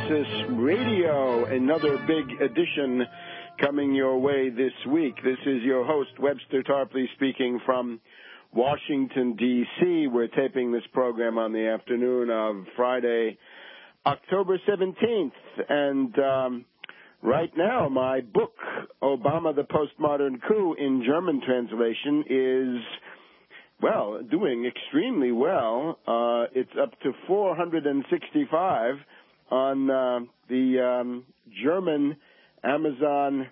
Access Radio, another big edition coming your way this week. This is your host, Webster Tarpley, speaking from Washington, D.C. We're taping this program on the afternoon of Friday, October 17th. And right now, my book, Obama, the Postmodern Coup, in German translation, is, well, doing extremely well. It's up to 465 on the German Amazon.com,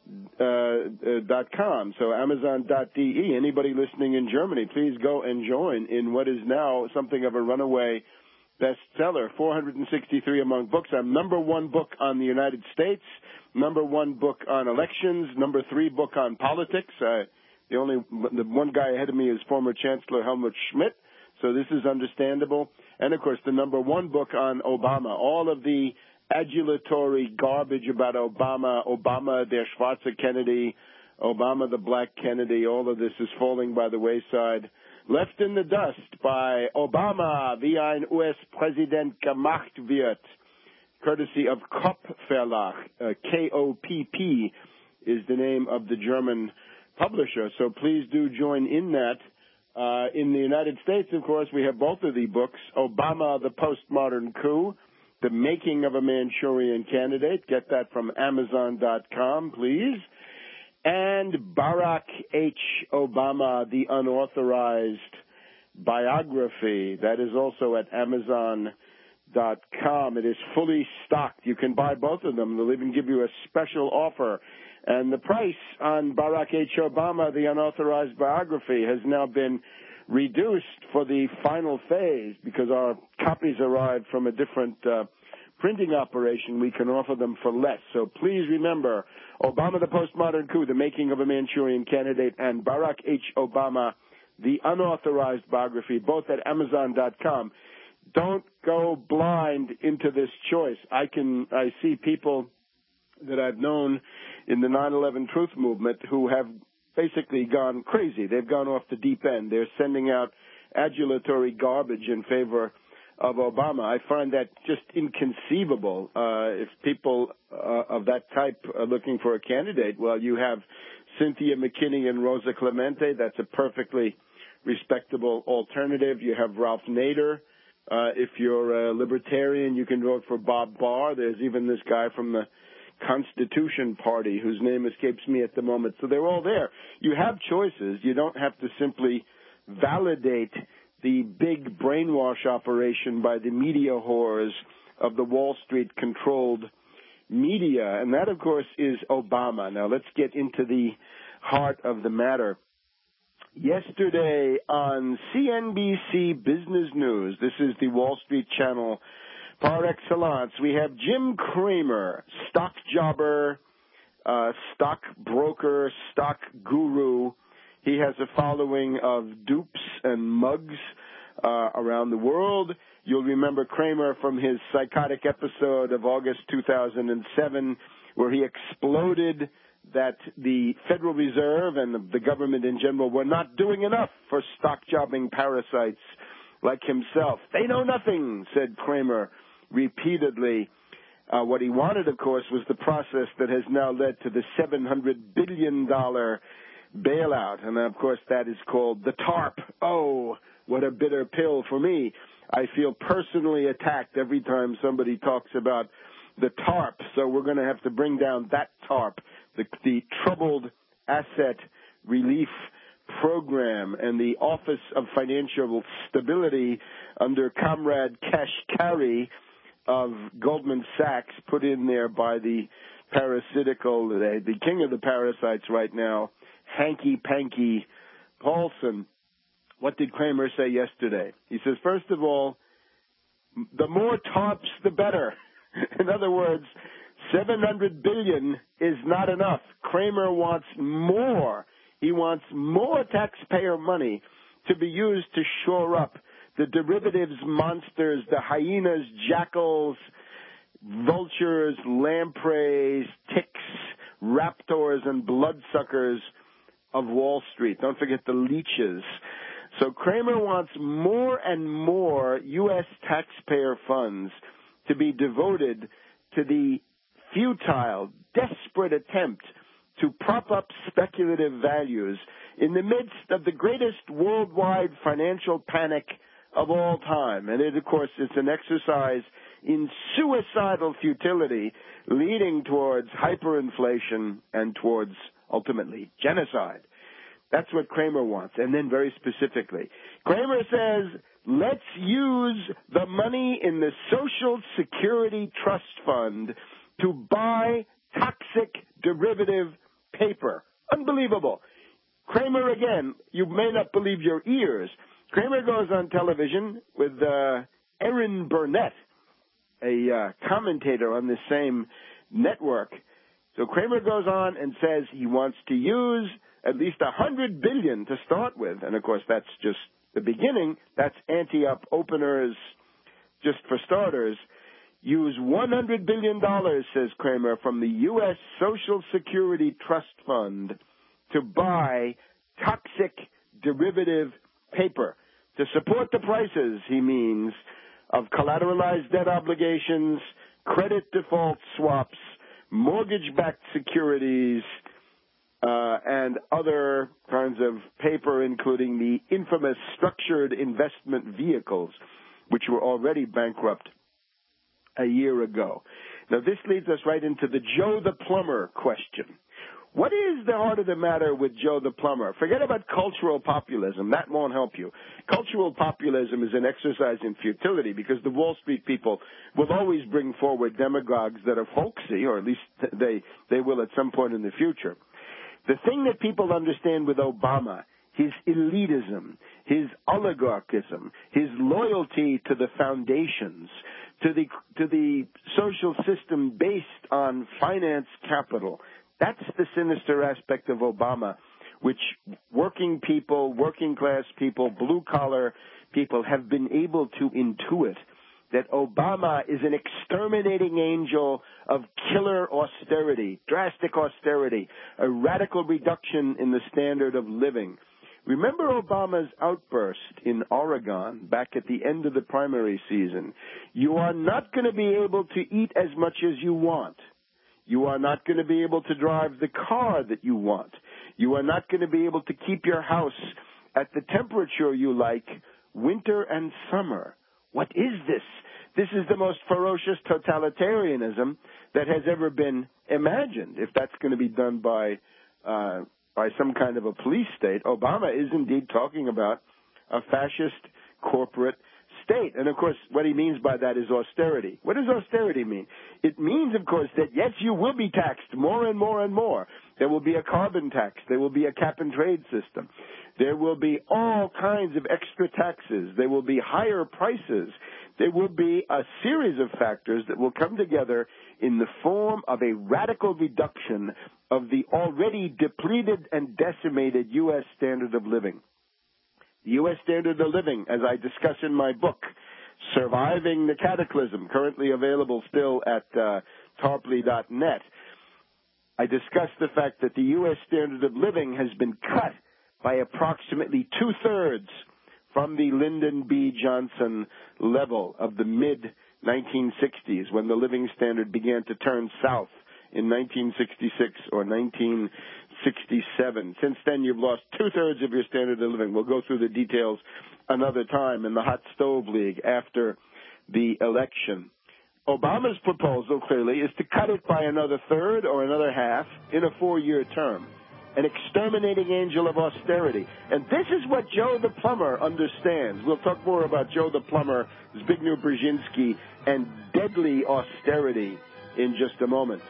so Amazon.de. Anybody listening in Germany, please go and join in what is now something of a runaway bestseller. 463 among books. I'm number one book on the United States, number one book on elections, number three book on politics. The one guy ahead of me is former Chancellor Helmut Schmidt, so this is understandable. And, of course, the number one book on Obama. All of the adulatory garbage about Obama, Obama, der Schwarze Kennedy, Obama, the Black Kennedy, all of this is falling by the wayside. Left in the dust by Obama, wie ein US-Präsident gemacht wird, courtesy of Kopp Verlag. K-O-P-P is the name of the German publisher, so please do join in that. In the United States, of course, we have both of the books, Obama, the Postmodern Coup, The Making of a Manchurian Candidate. Get that from Amazon.com, please. And Barack H. Obama, the Unauthorized Biography. That is also at Amazon.com. It is fully stocked. You can buy both of them. They'll even give you a special offer. And the price on Barack H. Obama, the Unauthorized Biography, has now been reduced for the final phase because our copies arrived from a different printing operation. We can offer them for less. So please remember, Obama, the Postmodern Coup, The Making of a Manchurian Candidate, and Barack H. Obama, the Unauthorized Biography, both at Amazon.com. Don't go blind into this choice. I see people that I've known in the 9/11 Truth Movement who have basically gone crazy. They've gone off the deep end. They're sending out adulatory garbage in favor of Obama. I find that just inconceivable. If people of that type are looking for a candidate, well, you have Cynthia McKinney and Rosa Clemente. That's a perfectly respectable alternative. You have Ralph Nader. If you're a libertarian, you can vote for Bob Barr. There's even this guy from the Constitution Party, whose name escapes me at the moment. So they're all there. You have choices. You don't have to simply validate the big brainwash operation by the media whores of the Wall Street-controlled media. And that, of course, is Obama. Now, let's get into the heart of the matter. Yesterday on CNBC Business News, this is the Wall Street channel par excellence, we have Jim Cramer, stock jobber, stock broker, stock guru. He has a following of dupes and mugs around the world. You'll remember Cramer from his psychotic episode of August 2007, where he exploded that the Federal Reserve and the government in general were not doing enough for stock jobbing parasites like himself. They know nothing, said Cramer repeatedly. What he wanted, of course, was the process that has now led to the $700 billion bailout. And, of course, that is called the TARP. Oh, what a bitter pill for me. I feel personally attacked every time somebody talks about the TARP. So we're going to have to bring down that TARP, the Troubled Asset Relief Program, and the Office of Financial Stability under Comrade Kashkari of Goldman Sachs, put in there by the parasitical, the king of the parasites right now, hanky-panky Paulson. What did Cramer say yesterday? He says, first of all, the more TARPs, the better. In other words, $700 billion is not enough. Cramer wants more. He wants more taxpayer money to be used to shore up the derivatives monsters, the hyenas, jackals, vultures, lampreys, ticks, raptors, and bloodsuckers of Wall Street. Don't forget the leeches. So Cramer wants more and more U.S. taxpayer funds to be devoted to the futile, desperate attempt to prop up speculative values in the midst of the greatest worldwide financial panic of all time. And it, of course, is an exercise in suicidal futility leading towards hyperinflation and towards, ultimately, genocide. That's what Cramer wants. And then very specifically, Cramer says, let's use the money in the Social Security Trust Fund to buy toxic derivative paper. Unbelievable. Cramer, again, you may not believe your ears. Cramer goes on television with Erin Burnett, a commentator on this same network. So Cramer goes on and says he wants to use at least $100 billion to start with. And, of course, that's just the beginning. That's ante-up openers just for starters. Use $100 billion, says Cramer, from the U.S. Social Security Trust Fund to buy toxic derivative paper to support the prices, he means, of collateralized debt obligations, credit default swaps, mortgage-backed securities, and other kinds of paper, including the infamous structured investment vehicles, which were already bankrupt a year ago. Now, this leads us right into the Joe the Plumber question. What is the heart of the matter with Joe the Plumber? Forget about cultural populism. That won't help you. Cultural populism is an exercise in futility because the Wall Street people will always bring forward demagogues that are folksy, or at least they will at some point in the future. The thing that people understand with Obama, his elitism, his oligarchism, his loyalty to the foundations, to the social system based on finance capital, that's the sinister aspect of Obama, which working people, working class people, blue collar people have been able to intuit, that Obama is an exterminating angel of killer austerity, drastic austerity, a radical reduction in the standard of living. Remember Obama's outburst in Oregon back at the end of the primary season. You are not going to be able to eat as much as you want. You are not going to be able to drive the car that you want. You are not going to be able to keep your house at the temperature you like, winter and summer. What is this? This is the most ferocious totalitarianism that has ever been imagined. If that's going to be done by some kind of a police state, Obama is indeed talking about a fascist corporate state. And, of course, what he means by that is austerity. What does austerity mean? It means, of course, that, yes, you will be taxed more and more and more. There will be a carbon tax. There will be a cap-and-trade system. There will be all kinds of extra taxes. There will be higher prices. There will be a series of factors that will come together in the form of a radical reduction of the already depleted and decimated U.S. standard of living. The U.S. standard of living, as I discuss in my book, Surviving the Cataclysm, currently available still at tarpley.net, I discuss the fact that the U.S. standard of living has been cut by approximately two-thirds from the Lyndon B. Johnson level of the mid-1960s, when the living standard began to turn south in 1966 or 1967. Since then, you've lost two-thirds of your standard of living. We'll go through the details another time in the Hot Stove League after the election. Obama's proposal, clearly, is to cut it by another third or another half in a 4-year term. An exterminating angel of austerity. And this is what Joe the Plumber understands. We'll talk more about Joe the Plumber, Zbigniew Brzezinski, and deadly austerity in just a moment.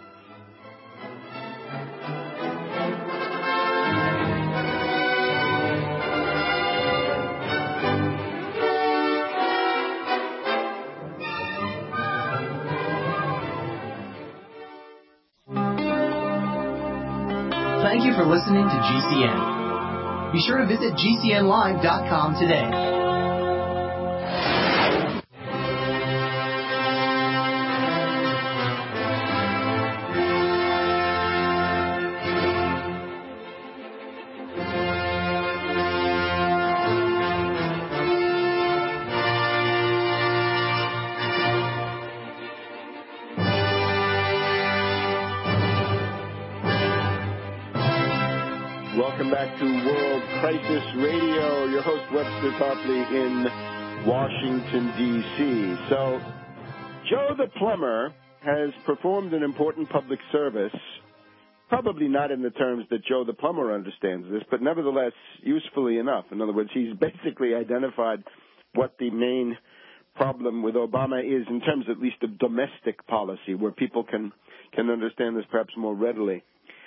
Thank you for listening to GCN. Be sure to visit GCNlive.com today. Welcome back to World Crisis Radio. Your host, Webster Tarpley, in Washington, D.C. So, Joe the Plumber has performed an important public service, probably not in the terms that Joe the Plumber understands this, but nevertheless usefully enough. In other words, he's basically identified what the main problem with Obama is in terms at least of domestic policy, where people can understand this perhaps more readily.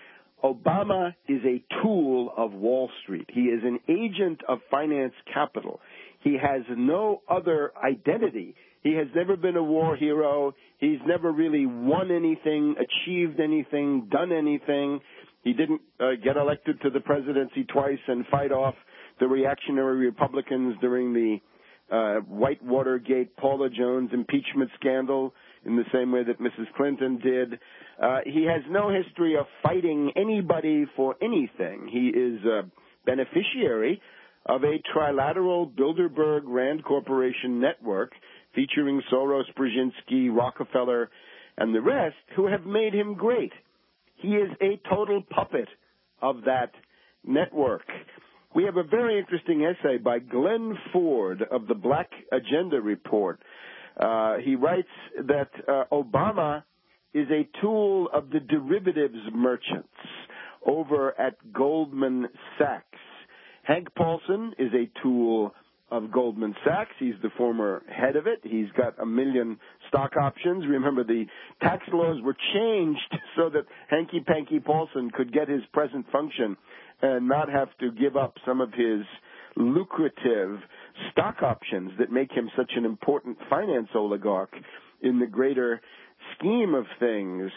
Obama is a tool of Wall Street. He is an agent of finance capital. He has no other identity. He has never been a war hero. He's never really won anything, achieved anything, done anything. He didn't get elected to the presidency twice and fight off the reactionary Republicans during the Whitewatergate, Paula Jones impeachment scandal in the same way that Mrs. Clinton did. He has no history of fighting anybody for anything. He is a beneficiary of a trilateral Bilderberg-Rand Corporation network featuring Soros, Brzezinski, Rockefeller, and the rest, who have made him great. He is a total puppet of that network. We have a very interesting essay by Glenn Ford of the Black Agenda Report. He writes that Obama is a tool of the derivatives merchants over at Goldman Sachs. Hank Paulson is a tool of Goldman Sachs. He's the former head of it. He's got 1 million stock options. Remember, the tax laws were changed so that Hanky Panky Paulson could get his present function and not have to give up some of his lucrative stock options that make him such an important finance oligarch in the greater scheme of things.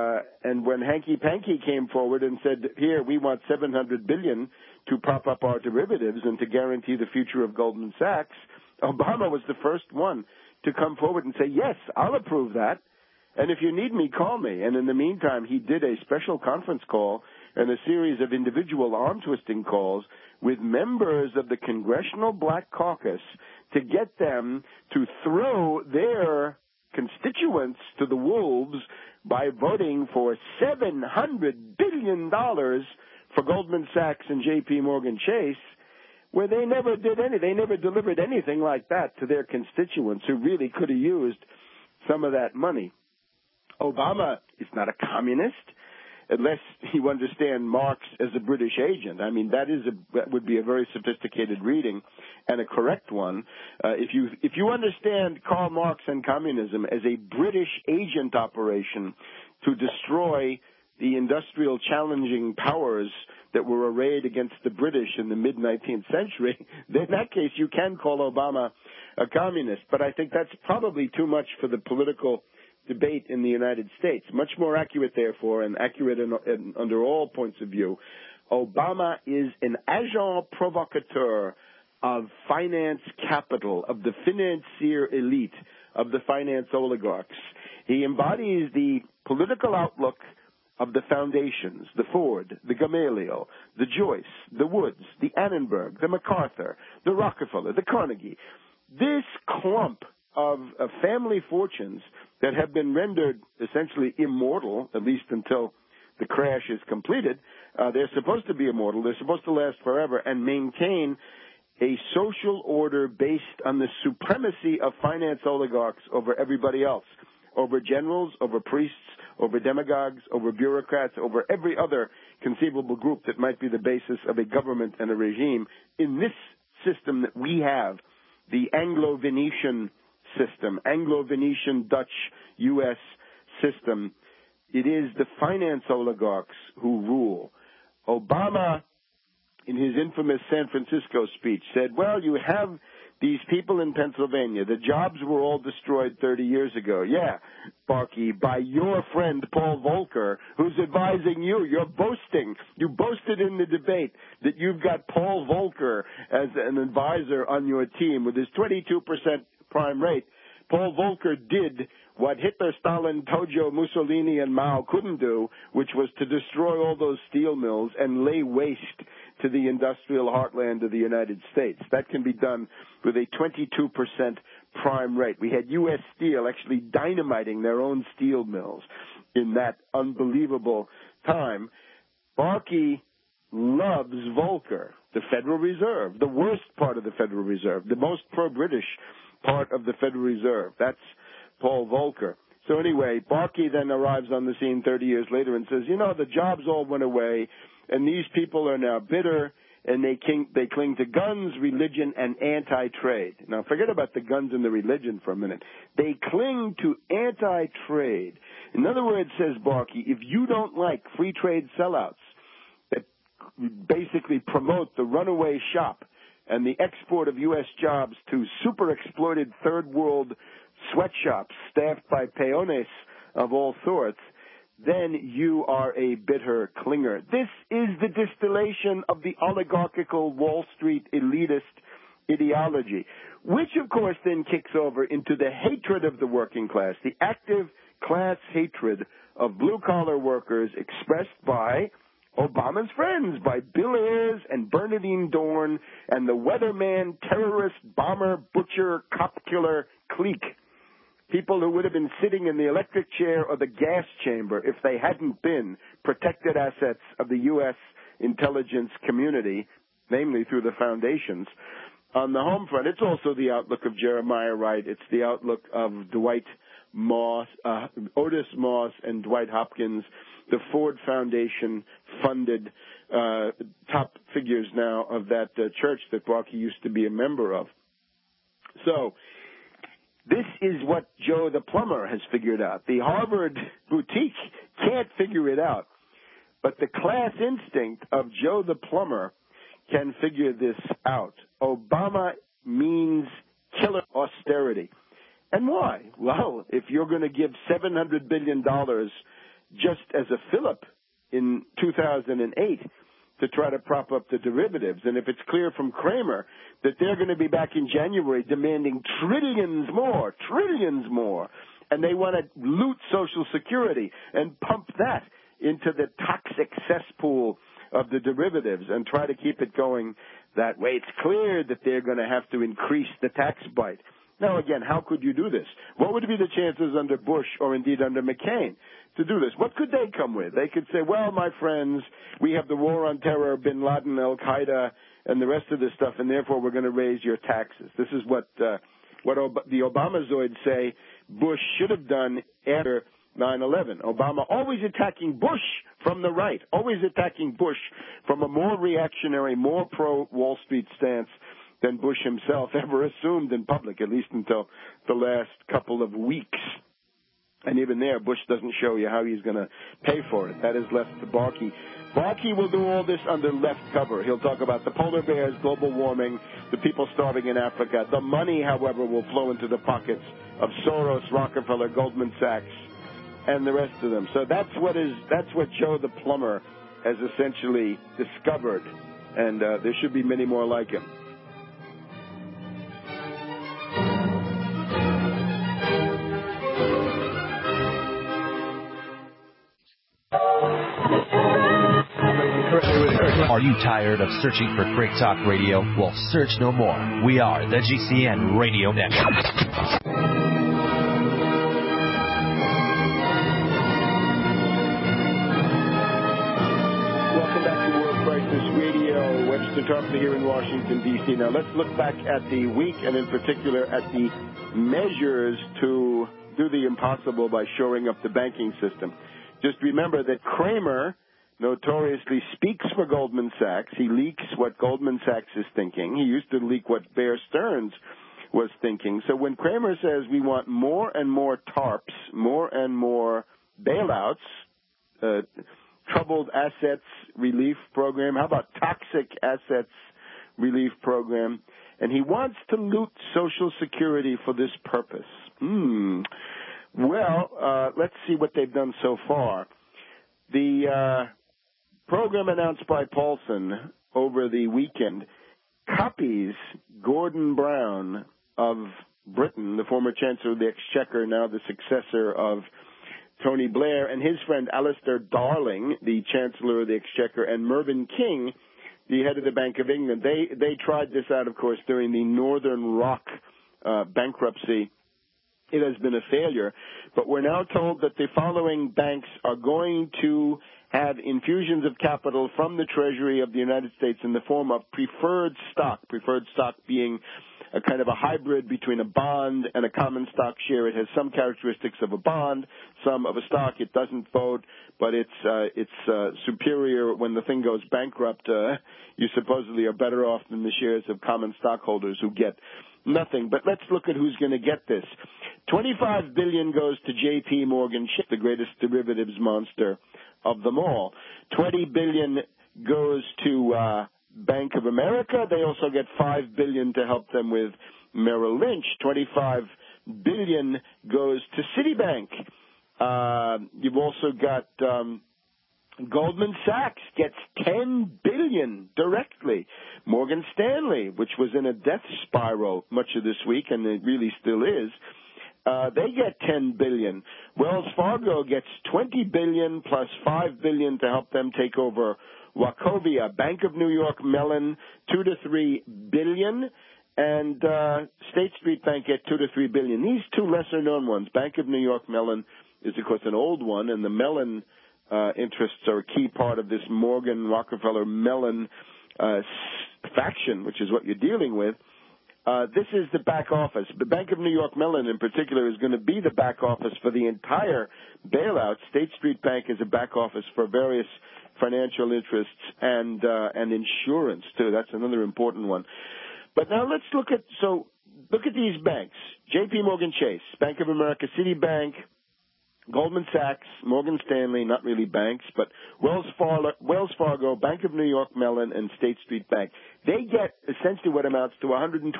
And when Hanky Panky came forward and said, here, we want $700 billion to prop up our derivatives and to guarantee the future of Goldman Sachs, Obama was the first one to come forward and say, yes, I'll approve that. And if you need me, call me. And in the meantime, he did a special conference call and a series of individual arm-twisting calls with members of the Congressional Black Caucus to get them to throw their constituents to the wolves by voting for $700 billion for Goldman Sachs and J.P. Morgan Chase, where they never did any. They never delivered anything like that to their constituents who really could have used some of that money. Obama is not a communist, unless you understand Marx as a British agent. I mean, that would be a very sophisticated reading and a correct one. If you understand Karl Marx and communism as a British agent operation to destroy the industrial challenging powers that were arrayed against the British in the mid-19th century, then in that case you can call Obama a communist. But I think that's probably too much for the political debate in the United States. Much more accurate, therefore, and accurate under all points of view, Obama is an agent provocateur of finance capital, of the financier elite, of the finance oligarchs. He embodies the political outlook of the foundations, the Ford, the Gamaliel, the Joyce, the Woods, the Annenberg, the MacArthur, the Rockefeller, the Carnegie. This clump of family fortunes that have been rendered essentially immortal, at least until the crash is completed. They're supposed to be immortal. They're supposed to last forever and maintain a social order based on the supremacy of finance oligarchs over everybody else, over generals, over priests, over demagogues, over bureaucrats, over every other conceivable group that might be the basis of a government and a regime. In this system that we have, the Anglo-Venetian system, Anglo-Venetian Dutch-U.S. system, it is the finance oligarchs who rule. Obama, in his infamous San Francisco speech, said, well, you have these people in Pennsylvania. The jobs were all destroyed 30 years ago. Yeah, Barkey, by your friend Paul Volcker, who's advising you. You're boasting. You boasted in the debate that you've got Paul Volcker as an advisor on your team with his 22% prime rate. Paul Volcker did what Hitler, Stalin, Tojo, Mussolini, and Mao couldn't do, which was to destroy all those steel mills and lay waste to the industrial heartland of the United States. That can be done with a 22% prime rate. We had U.S. Steel actually dynamiting their own steel mills in that unbelievable time. Barkey loves Volcker, the Federal Reserve, the worst part of the Federal Reserve, the most pro-British part of the Federal Reserve. That's Paul Volcker. So anyway, Barkey then arrives on the scene 30 years later and says, the jobs all went away, and these people are now bitter, and they cling to guns, religion, and anti-trade. Now, forget about the guns and the religion for a minute. They cling to anti-trade. In other words, says Barkey, if you don't like free trade sellouts that basically promote the runaway shop and the export of U.S. jobs to super-exploited third-world sweatshops staffed by peones of all sorts, then you are a bitter clinger. This is the distillation of the oligarchical Wall Street elitist ideology, which, of course, then kicks over into the hatred of the working class, the active class hatred of blue-collar workers expressed by Obama's friends, by Bill Ayers and Bernardine Dorn and the weatherman, terrorist, bomber, butcher, cop killer clique. People who would have been sitting in the electric chair or the gas chamber if they hadn't been protected assets of the U.S. intelligence community, namely through the foundations. On the home front, it's also the outlook of Jeremiah Wright. It's the outlook of Otis Moss and Dwight Hopkins, the Ford Foundation funded top figures now of that church that Barkey used to be a member of. So this is what Joe the plumber has figured out. The Harvard boutique can't figure it out. But the class instinct of Joe the plumber can figure this out. Obama means killer austerity. And why? Well, if you're going to give $700 billion just as a fillip in 2008 to try to prop up the derivatives, and if it's clear from Kramer that they're going to be back in January demanding trillions more, and they want to loot Social Security and pump that into the toxic cesspool of the derivatives and try to keep it going that way, it's clear that they're going to have to increase the tax bite. Now, again, how could you do this? What would be the chances under Bush or indeed under McCain to do this? What could they come with? They could say, well, my friends, we have the war on terror, bin Laden, al-Qaeda, and the rest of this stuff, and therefore we're going to raise your taxes. This is what the Obamazoids say Bush should have done after 9/11. Obama always attacking Bush from the right, always attacking Bush from a more reactionary, more pro-Wall Street stance than Bush himself ever assumed in public, at least until the last couple of weeks. And even there, Bush doesn't show you how he's going to pay for it. That is left to Barkey. Barkey will do all this under left cover. He'll talk about the polar bears, global warming, the people starving in Africa. The money, however, will flow into the pockets of Soros, Rockefeller, Goldman Sachs, and the rest of them. So that's what Joe the plumber has essentially discovered, and there should be many more like him. Are you tired of searching for Great Talk Radio? Well, search no more. We are the GCN Radio Network. Welcome back to World Crisis Radio. Webster Tarpley here in Washington, D.C. Now, let's look back at the week and in particular at the measures to do the impossible by shoring up the banking system. Just remember that Kramer notoriously speaks for Goldman Sachs. He leaks what Goldman Sachs is thinking. He used to leak what Bear Stearns was thinking. So when Kramer says we want more and more TARPs, more and more bailouts, troubled assets relief program, how about toxic assets relief program, and he wants to loot Social Security for this purpose. Well, let's see what they've done so far. The program announced by Paulson over the weekend copies Gordon Brown of Britain, the former Chancellor of the Exchequer, now the successor of Tony Blair, and his friend Alistair Darling, the Chancellor of the Exchequer, and Mervyn King, the head of the Bank of England. They tried this out, of course, during the Northern Rock bankruptcy. It has been a failure, but we're now told that the following banks are going to had infusions of capital from the Treasury of the United States in the form of preferred stock being a kind of a hybrid between a bond and a common stock share. It has some characteristics of a bond, some of a stock. It doesn't vote, but it's superior when the thing goes bankrupt. You supposedly are better off than the shares of common stockholders who get nothing. But let's look at who's going to get this. $25 billion goes to J.P. Morgan, the greatest derivatives monster of them all. $20 billion goes to Bank of America. They also get $5 billion to help them with Merrill Lynch. $25 billion goes to Citibank. You've also got Goldman Sachs gets $10 billion directly. Morgan Stanley, which was in a death spiral much of this week, and it really still is, they get $10 billion. Wells Fargo gets $20 billion plus $5 billion to help them take over Wachovia. Bank of New York Mellon, $2 to $3 billion, and State Street Bank get $2 to $3 billion. These two lesser-known ones, Bank of New York Mellon is, of course, an old one, and the Mellon interests are a key part of this Morgan, Rockefeller, Mellon faction, which is what you're dealing with. This is the back office. The Bank of New York Mellon, in particular, is going to be the back office for the entire bailout. State Street Bank is a back office for various financial interests and insurance too. That's another important one. But now let's look at these banks: J.P. Morgan Chase, Bank of America, Citibank, Goldman Sachs, Morgan Stanley, not really banks, but Wells Fargo, Bank of New York Mellon, and State Street Bank. They get essentially what amounts to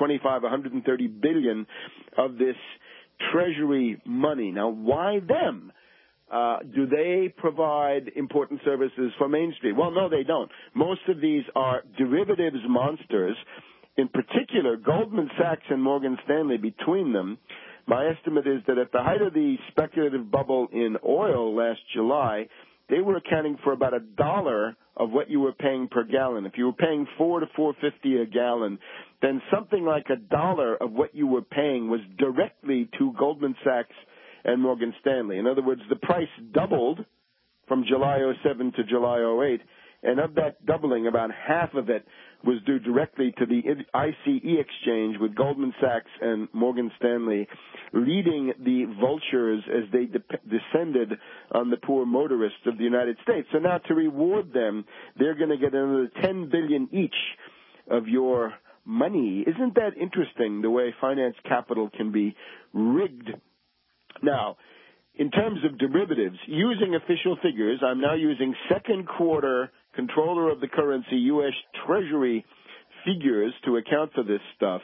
$130 billion of this Treasury money. Now, why them? Do they provide important services for Main Street? Well, no, they don't. Most of these are derivatives monsters. In particular, Goldman Sachs and Morgan Stanley, between them, my estimate is that at the height of the speculative bubble in oil last July, they were accounting for about $1 of what you were paying per gallon. If you were paying $4 to $4.50 a gallon, then something like $1 of what you were paying was directly to Goldman Sachs and Morgan Stanley. In other words, the price doubled from July 07 to July 08, and of that doubling, about half of it was due directly to the ICE exchange, with Goldman Sachs and Morgan Stanley leading the vultures as they descended on the poor motorists of the United States. So now, to reward them, they're going to get another $10 billion each of your money. Isn't that interesting, the way finance capital can be rigged? Now, in terms of derivatives, using official figures, I'm now using second quarter controller of the currency U.S. Treasury figures to account for this stuff.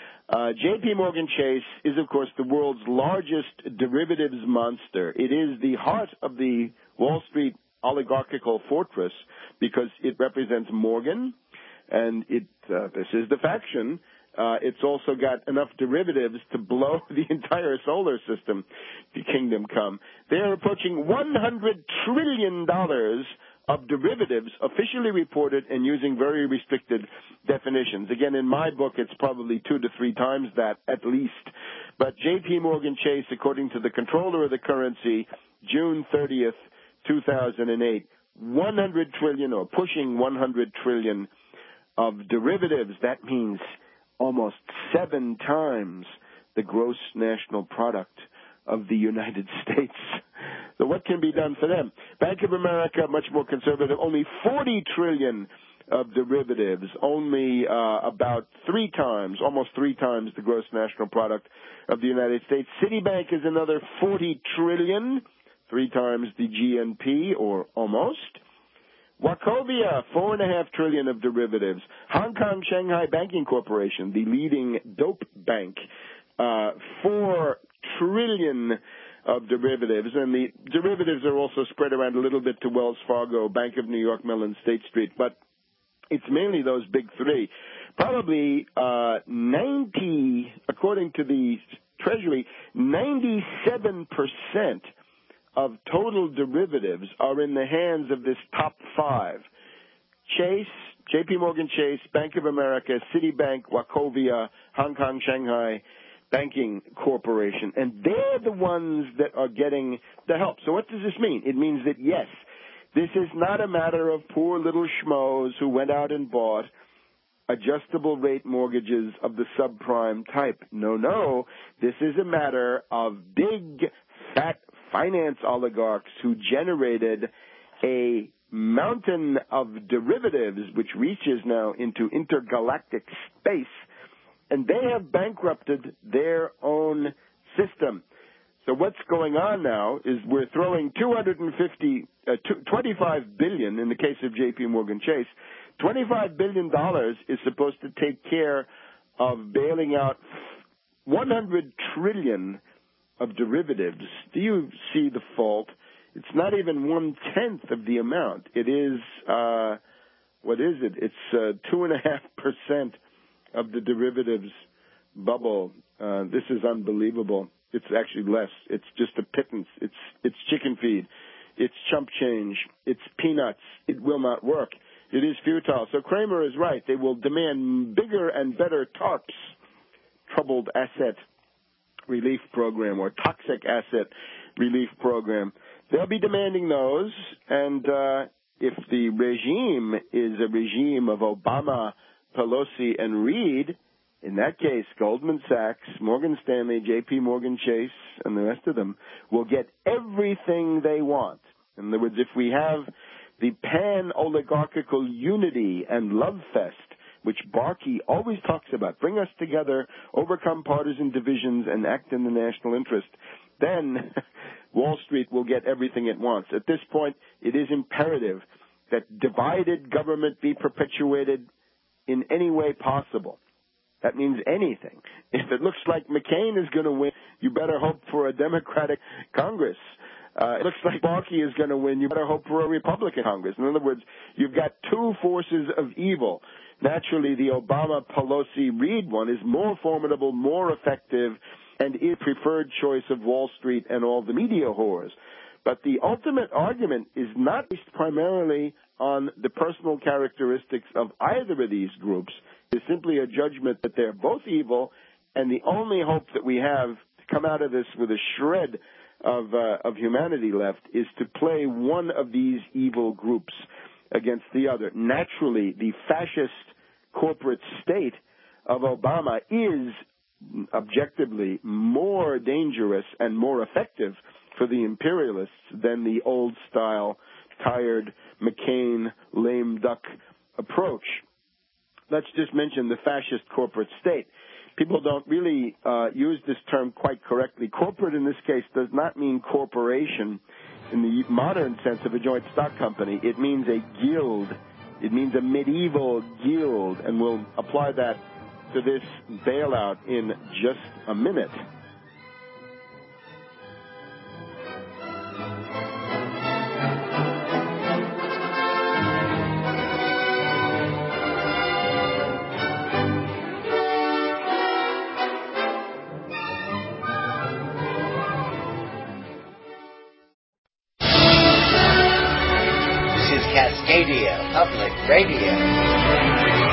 J.P. Morgan Chase is, of course, the world's largest derivatives monster. It is the heart of the Wall Street oligarchical fortress because it represents Morgan, and this is the faction. It's also got enough derivatives to blow the entire solar system to kingdom come. They're approaching $100 trillion of derivatives officially reported and using very restricted definitions. Again, in my book, it's probably 2 to 3 times that at least. But J.P. Morgan Chase, according to the controller of the currency, June 30th, 2008, 100 trillion or pushing 100 trillion of derivatives. That means almost 7 times the gross national product of the United States. So what can be done for them? Bank of America, much more conservative, only 40 trillion of derivatives, only about 3 times, almost 3 times the gross national product of the United States. Citibank is another 40 trillion, 3 times the GNP, or almost. Wachovia, $4.5 trillion of derivatives. Hong Kong Shanghai Banking Corporation, the leading dope bank, $4 trillion of derivatives. And the derivatives are also spread around a little bit to Wells Fargo, Bank of New York Mellon, State Street. But it's mainly those big 3. Probably 90, according to the Treasury, 97% of total derivatives are in the hands of this top 5. Chase, J.P. Morgan Chase, Bank of America, Citibank, Wachovia, Hong Kong Shanghai Banking Corporation. And they're the ones that are getting the help. So what does this mean? It means that, yes, This is not a matter of poor little schmoes who went out and bought adjustable rate mortgages of the subprime type. No. This is a matter of big, fat finance oligarchs who generated a mountain of derivatives which reaches now into intergalactic space, and they have bankrupted their own system. So what's going on now is we're throwing $25 billion in the case of J.P. Morgan Chase. $25 billion is supposed to take care of bailing out 100 trillion of derivatives. Do you see the fault? It's not even 1/10 of the amount. It is, what is it? It's 2.5% of the derivatives bubble. This is unbelievable. It's actually less. It's just a pittance. It's chicken feed. It's chump change. It's peanuts. It will not work. It is futile. So Cramer is right. They will demand bigger and better TARPs, Troubled Asset Relief Program, or Toxic Asset Relief Program. They'll be demanding those, and if the regime is a regime of Obama, Pelosi, and Reid, in that case, Goldman Sachs, Morgan Stanley, J.P. Morgan Chase, and the rest of them will get everything they want. In other words, if we have the pan-oligarchical unity and love fest, which Barkey always talks about, bring us together, overcome partisan divisions, and act in the national interest, then Wall Street will get everything it wants. At this point, it is imperative that divided government be perpetuated in any way possible. That means anything. If it looks like McCain is going to win, you better hope for a Democratic Congress. It looks like Barkey is going to win, you better hope for a Republican Congress. In other words, you've got two forces of evil. Naturally, the Obama-Pelosi-Reid one is more formidable, more effective, and is preferred choice of Wall Street and all the media whores. But the ultimate argument is not based primarily on the personal characteristics of either of these groups. It's simply a judgment that they're both evil, and the only hope that we have to come out of this with a shred of humanity left is to play one of these evil groups against the other. Naturally, the fascist corporate state of Obama is objectively more dangerous and more effective for the imperialists than the old-style, tired McCain, lame duck approach. Let's just mention the fascist corporate state. People don't really use this term quite correctly. Corporate in this case does not mean corporation in the modern sense of a joint stock company. It means a guild. It means a medieval guild, and we'll apply that to this bailout in just a minute. Cascadia Public Radio.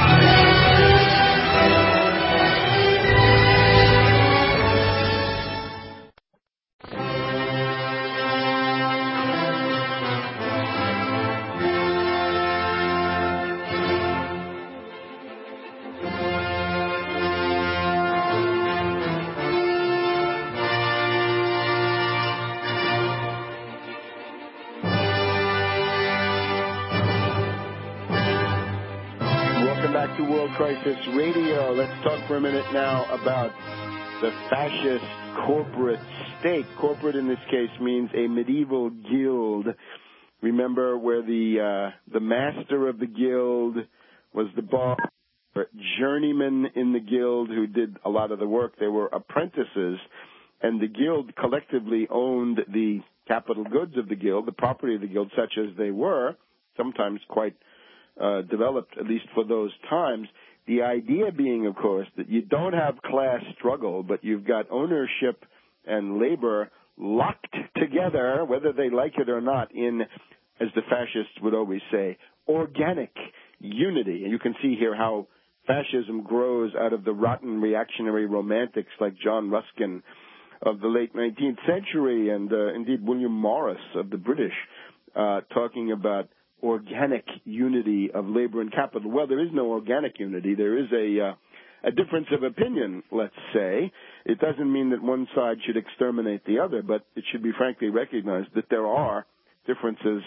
Back to World Crisis Radio. Let's talk for a minute now about the fascist corporate state. Corporate in this case means a medieval guild. Remember where the master of the guild was the boss, journeymen in the guild who did a lot of the work. They were apprentices, and the guild collectively owned the capital goods of the guild, the property of the guild, such as they were, sometimes quite developed, at least for those times. The idea being, of course, that you don't have class struggle, but you've got ownership and labor locked together, whether they like it or not, in, as the fascists would always say, organic unity. And you can see here how fascism grows out of the rotten reactionary romantics like John Ruskin of the late 19th century and indeed William Morris of the British. talking about organic unity of labor and capital. Well, there is no organic unity. There is a difference of opinion, let's say. It doesn't mean that one side should exterminate the other, but it should be frankly recognized that there are differences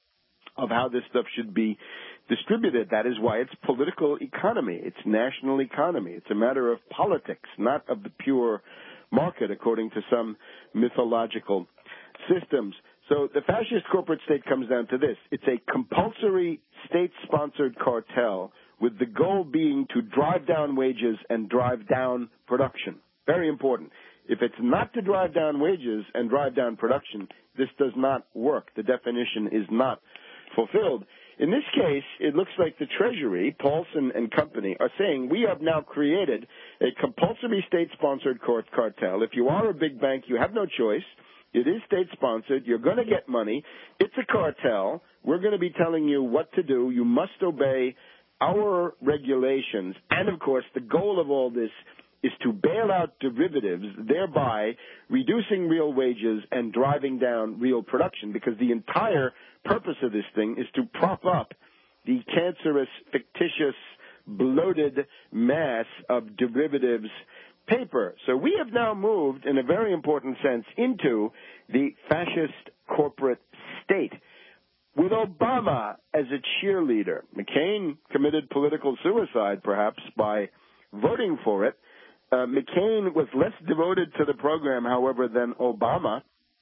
of how this stuff should be distributed. That is why it's political economy. It's national economy. It's a matter of politics, not of the pure market, according to some mythological systems. So the fascist corporate state comes down to this. It's a compulsory state-sponsored cartel with the goal being to drive down wages and drive down production. Very important. If it's not to drive down wages and drive down production, this does not work. The definition is not fulfilled. In this case, it looks like the Treasury, Paulson and company, are saying we have now created a compulsory state-sponsored cartel. If you are a big bank, you have no choice. It is state-sponsored. You're going to get money. It's a cartel. We're going to be telling you what to do. You must obey our regulations. And, of course, the goal of all this is to bail out derivatives, thereby reducing real wages and driving down real production, because the entire purpose of this thing is to prop up the cancerous, fictitious, bloated mass of derivatives paper. So we have now moved, in a very important sense, into the fascist corporate state. With Obama as a cheerleader, McCain committed political suicide, perhaps, by voting for it. McCain was less devoted to the program, however, than Obama.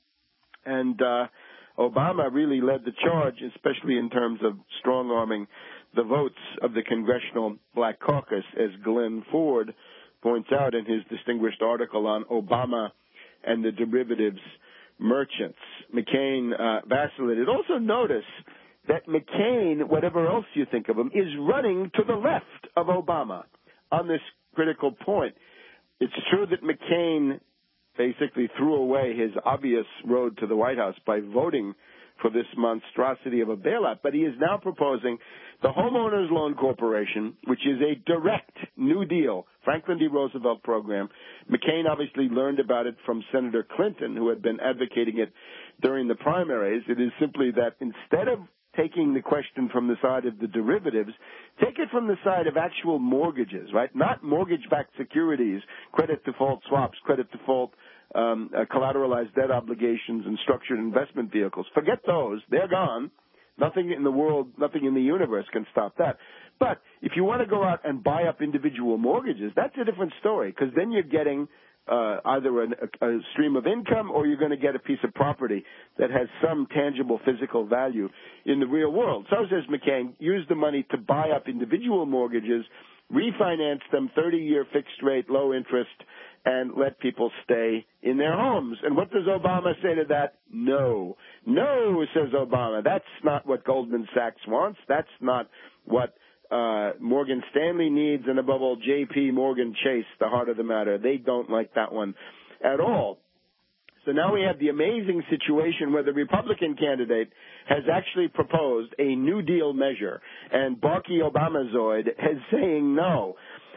And Obama really led the charge, especially in terms of strong-arming the votes of the Congressional Black Caucus, as Glenn Ford points out in his distinguished article on Obama and the derivatives merchants. McCain vacillated. Also notice that McCain, whatever else you think of him, is running to the left of Obama on this critical point. It's true that McCain basically threw away his obvious road to the White House by voting for this monstrosity of a bailout, but he is now proposing the Homeowners Loan Corporation, which is a direct New Deal, Franklin D. Roosevelt program. McCain obviously learned about it from Senator Clinton, who had been advocating it during the primaries. It is simply that instead of taking the question from the side of the derivatives, take it from the side of actual mortgages, right? Not mortgage-backed securities, credit default swaps, credit default collateralized debt obligations, and structured investment vehicles. Forget those. They're gone. Nothing in the world, nothing in the universe can stop that. But if you want to go out and buy up individual mortgages, that's a different story, because then you're getting either a stream of income, or you're going to get a piece of property that has some tangible physical value in the real world. So says McCain, use the money to buy up individual mortgages, refinance them, 30-year fixed rate, low interest, and let people stay in their homes. And what does Obama say to that? No. No, says Obama. That's not what Goldman Sachs wants. That's not what Morgan Stanley needs, and above all, J.P. Morgan Chase, the heart of the matter. They don't like that one at all. So now we have the amazing situation where the Republican candidate has actually proposed a New Deal measure, and Barky Obamazoid is saying no.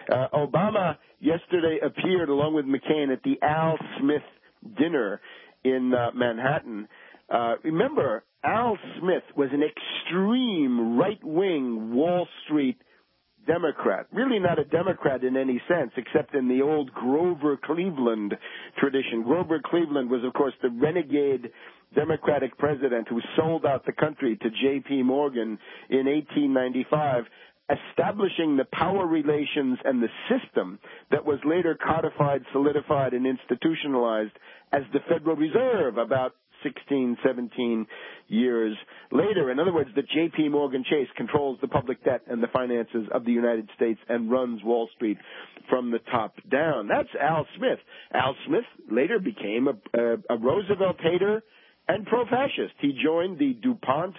Obama yesterday appeared along with McCain at the Al Smith dinner in Manhattan. Remember, Al Smith was an extreme right-wing Wall Street Democrat, really not a Democrat in any sense, except in the old Grover Cleveland tradition. Grover Cleveland was, of course, the renegade Democratic president who sold out the country to J.P. Morgan in 1895, establishing the power relations and the system that was later codified, solidified, and institutionalized as the Federal Reserve about 16, 17 years later. In other words, that J.P. Morgan Chase controls the public debt and the finances of the United States and runs Wall Street from the top down. That's Al Smith. Al Smith later became a Roosevelt hater and pro-fascist. He joined the DuPont,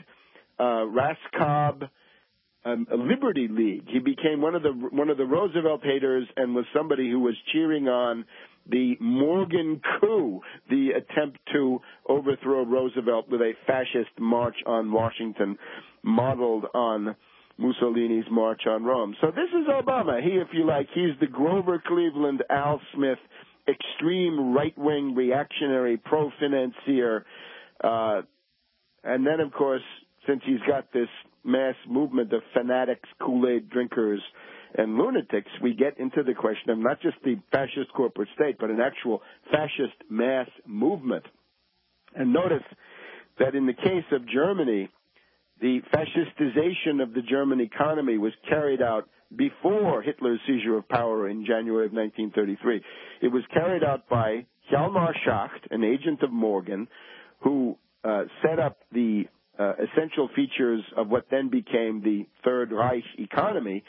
Raskob, Liberty League. He became one of the Roosevelt haters and was somebody who was cheering on the Morgan coup, the attempt to overthrow Roosevelt with a fascist march on Washington, modeled on Mussolini's march on Rome. So this is Obama. He, if you like, he's the Grover Cleveland, Al Smith, extreme right-wing, reactionary, pro-financier, And then, of course, since he's got this mass movement of fanatics, Kool-Aid drinkers, and lunatics, we get into the question of not just the fascist corporate state, but an actual fascist mass movement. And notice that in the case of Germany, the fascistization of the German economy was carried out before Hitler's seizure of power in January of 1933. It was carried out by Hjalmar Schacht, an agent of Morgan, who set up the essential features of what then became the Third Reich economy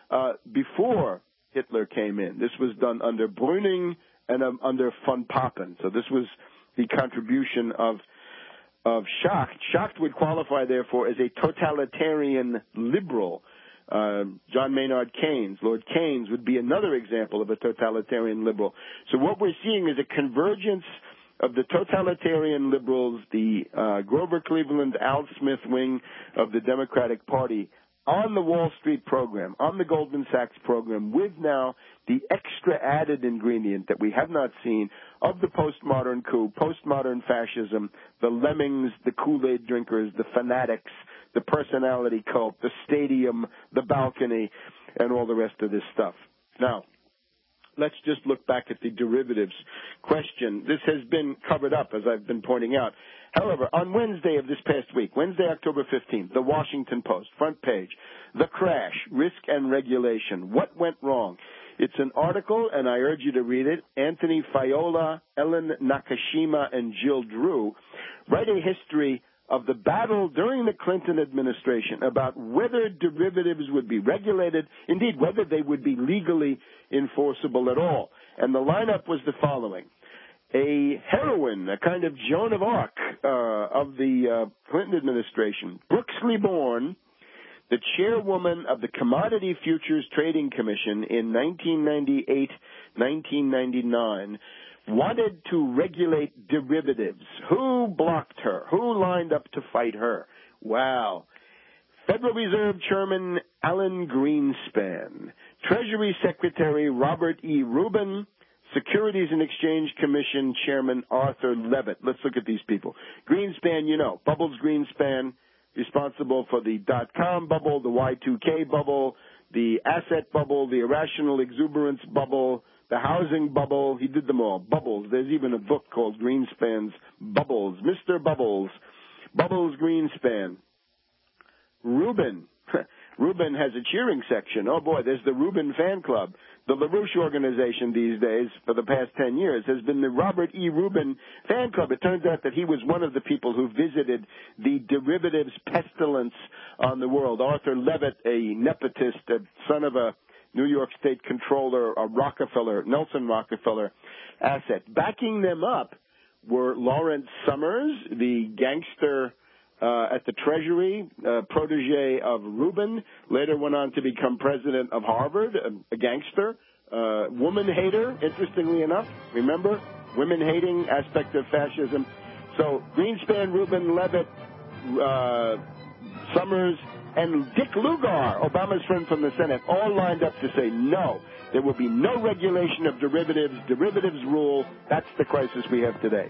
before Hitler came in. This was done under Brüning and under von Papen. So this was the contribution of Schacht. Schacht would qualify, therefore, as a totalitarian liberal. John Maynard Keynes, Lord Keynes, would be another example of a totalitarian liberal. So what we're seeing is a convergence of the totalitarian liberals, the Grover Cleveland, Al Smith wing of the Democratic Party, on the Wall Street program, on the Goldman Sachs program, with now the extra added ingredient that we have not seen of the postmodern coup, postmodern fascism, the lemmings, the Kool-Aid drinkers, the fanatics, the personality cult, the stadium, the balcony, and all the rest of this stuff. Now, let's just look back at the derivatives question. This has been covered up, as I've been pointing out. However, on Wednesday of this past week, Wednesday, October 15th, the Washington Post, front page, The Crash, Risk and Regulation. What went wrong? It's an article, and I urge you to read it. Anthony Fiola, Ellen Nakashima, and Jill Drew write a history of the battle during the Clinton administration about whether derivatives would be regulated, indeed whether they would be legally enforceable at all. And the lineup was the following. A heroine, a kind of Joan of Arc of the Clinton administration, Brooks Liborn, the chairwoman of the Commodity Futures Trading Commission in 1998-1999, wanted to regulate derivatives. Who blocked her? Who lined up to fight her? Wow. Federal Reserve Chairman Alan Greenspan, Treasury Secretary Robert E. Rubin, Securities and Exchange Commission Chairman Arthur Levitt. Let's look at these people. Greenspan, you know, Bubbles Greenspan, responsible for the dot-com bubble, the Y2K bubble, the asset bubble, the irrational exuberance bubble, the housing bubble. He did them all. Bubbles. There's even a book called Greenspan's Bubbles. Mr. Bubbles. Bubbles Greenspan. Rubin. Rubin has a cheering section. Oh, boy, there's the Rubin fan club. The LaRouche organization these days, for the past 10 years, has been the Robert E. Rubin fan club. It turns out that he was one of the people who visited the derivatives pestilence on the world. Arthur Levitt, a nepotist, a son of a New York State controller, a Rockefeller, Nelson Rockefeller asset. Backing them up were Lawrence Summers, the gangster at the Treasury, protege of Rubin, later went on to become president of Harvard, a gangster, woman hater, interestingly enough. Remember, women-hating aspect of fascism. So Greenspan, Rubin, Levitt, Summers, and Dick Lugar, Obama's friend from the Senate, all lined up to say no. There will be no regulation of derivatives. Derivatives rule. That's the crisis we have today.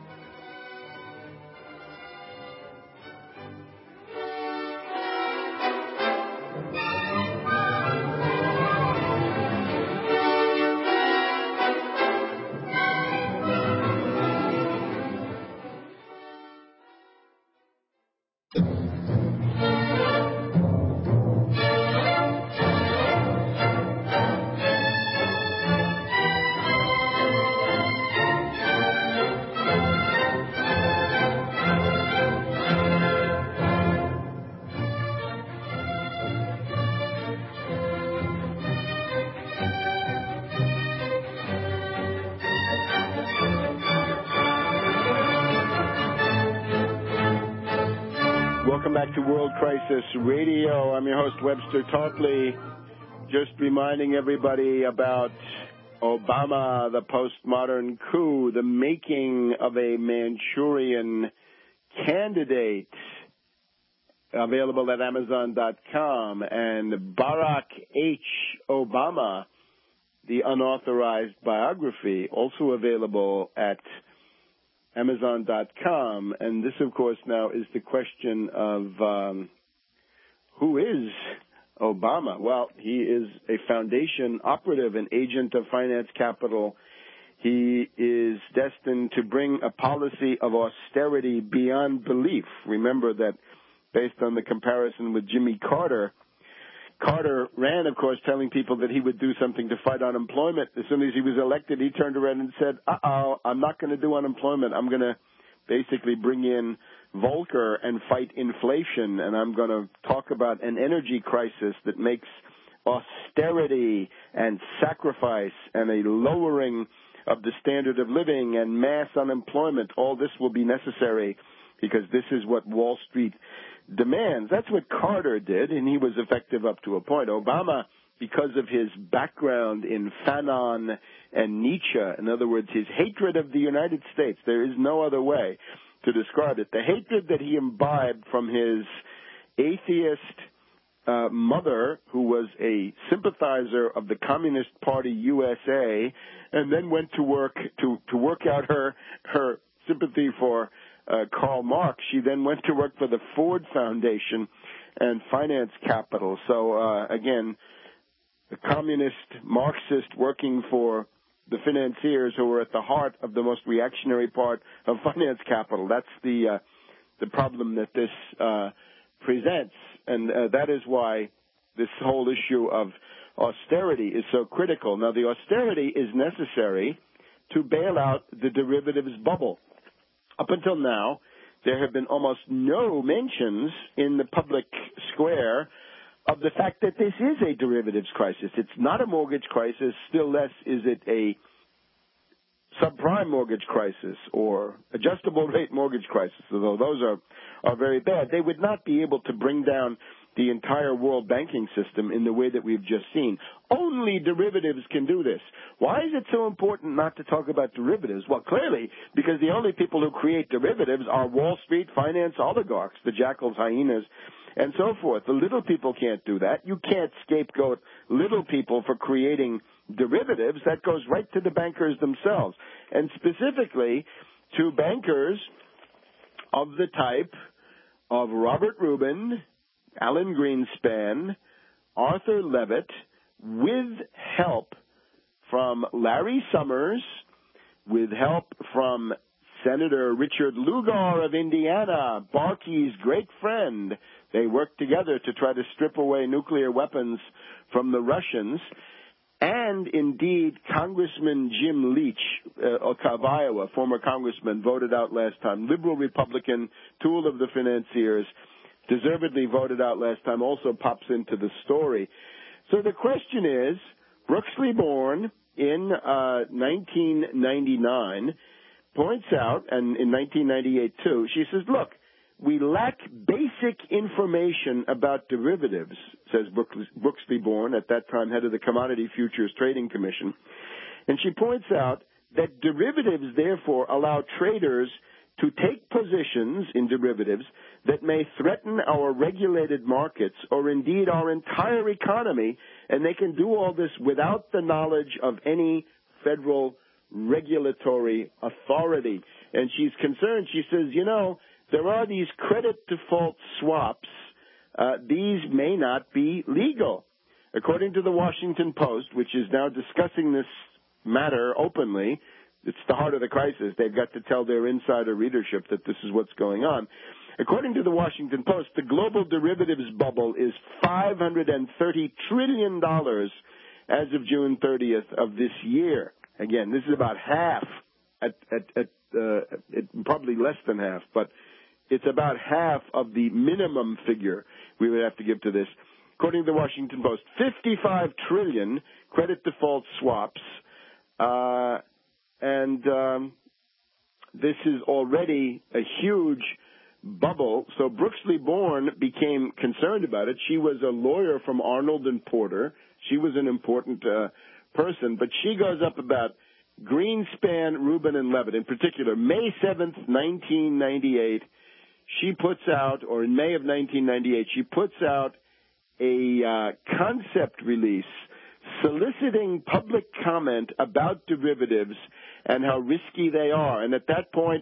To World Crisis Radio. I'm your host, Webster Tarpley, just reminding everybody about Obama, the postmodern coup, the making of a Manchurian candidate, available at Amazon.com, and Barack H. Obama, the unauthorized biography, also available at Amazon.com. And this, of course, now is the question of who is Obama? Well, he is a foundation operative, an agent of Finance Capital. He is destined to bring a policy of austerity beyond belief. Remember that based on the comparison with Jimmy Carter, Carter ran, of course, telling people that he would do something to fight unemployment. As soon as he was elected, he turned around and said, I'm not going to do unemployment. I'm going to basically bring in Volcker and fight inflation, and I'm going to talk about an energy crisis that makes austerity and sacrifice and a lowering of the standard of living and mass unemployment. All this will be necessary because this is what Wall Street demands. That's what Carter did, and he was effective up to a point. Obama, because of his background in Fanon and Nietzsche, in other words, his hatred of the United States, there is no other way to describe it. The hatred that he imbibed from his atheist mother, who was a sympathizer of the Communist Party USA, and then went to work to work out her sympathy for Karl Marx. She then went to work for the Ford Foundation and Finance Capital. So again, the communist Marxist working for the financiers who were at the heart of the most reactionary part of Finance Capital. That's the problem that this presents, and that is why this whole issue of austerity is so critical. Now, the austerity is necessary to bail out the derivatives bubble. Up until now, there have been almost no mentions in the public square of the fact that this is a derivatives crisis. It's not a mortgage crisis, still less is it a subprime mortgage crisis or adjustable rate mortgage crisis, although those are very bad. They would not be able to bring down the entire world banking system in the way that we've just seen. Only derivatives can do this. Why is it so important not to talk about derivatives? Well, clearly, because the only people who create derivatives are Wall Street finance oligarchs, the jackals, hyenas, and so forth. The little people can't do that. You can't scapegoat little people for creating derivatives. That goes right to the bankers themselves, and specifically to bankers of the type of Robert Rubin, Alan Greenspan, Arthur Levitt, with help from Larry Summers, with help from Senator Richard Lugar of Indiana, Barkey's great friend. They worked together to try to strip away nuclear weapons from the Russians. And indeed, Congressman Jim Leach of Iowa, former congressman, voted out last time. Liberal Republican, tool of the financiers, deservedly voted out last time, also pops into the story. So the question is, Brooksley Born in 1999 points out, and in 1998 too, she says, look, we lack basic information about derivatives, says Brooksley Born, at that time head of the Commodity Futures Trading Commission. And she points out that derivatives, therefore, allow traders to take positions in derivatives that may threaten our regulated markets or indeed our entire economy, and they can do all this without the knowledge of any federal regulatory authority. And she's concerned. She says, there are these credit default swaps. These may not be legal. According to the Washington Post, which is now discussing this matter openly, it's the heart of the crisis. They've got to tell their insider readership that this is what's going on. According to the Washington Post, the global derivatives bubble is $530 trillion as of June 30th of this year. Again, this is about half, probably less than half, but it's about half of the minimum figure we would have to give to this. According to the Washington Post, 55 trillion credit default swaps, and this is already a huge bubble. So Brooksley Born became concerned about it. She was a lawyer from Arnold and Porter. She was an important person, but she goes up about Greenspan, Rubin, and Levitt. In particular, May 7th, 1998, she puts out, or in May of 1998, she puts out a concept release soliciting public comment about derivatives and how risky they are. And at that point,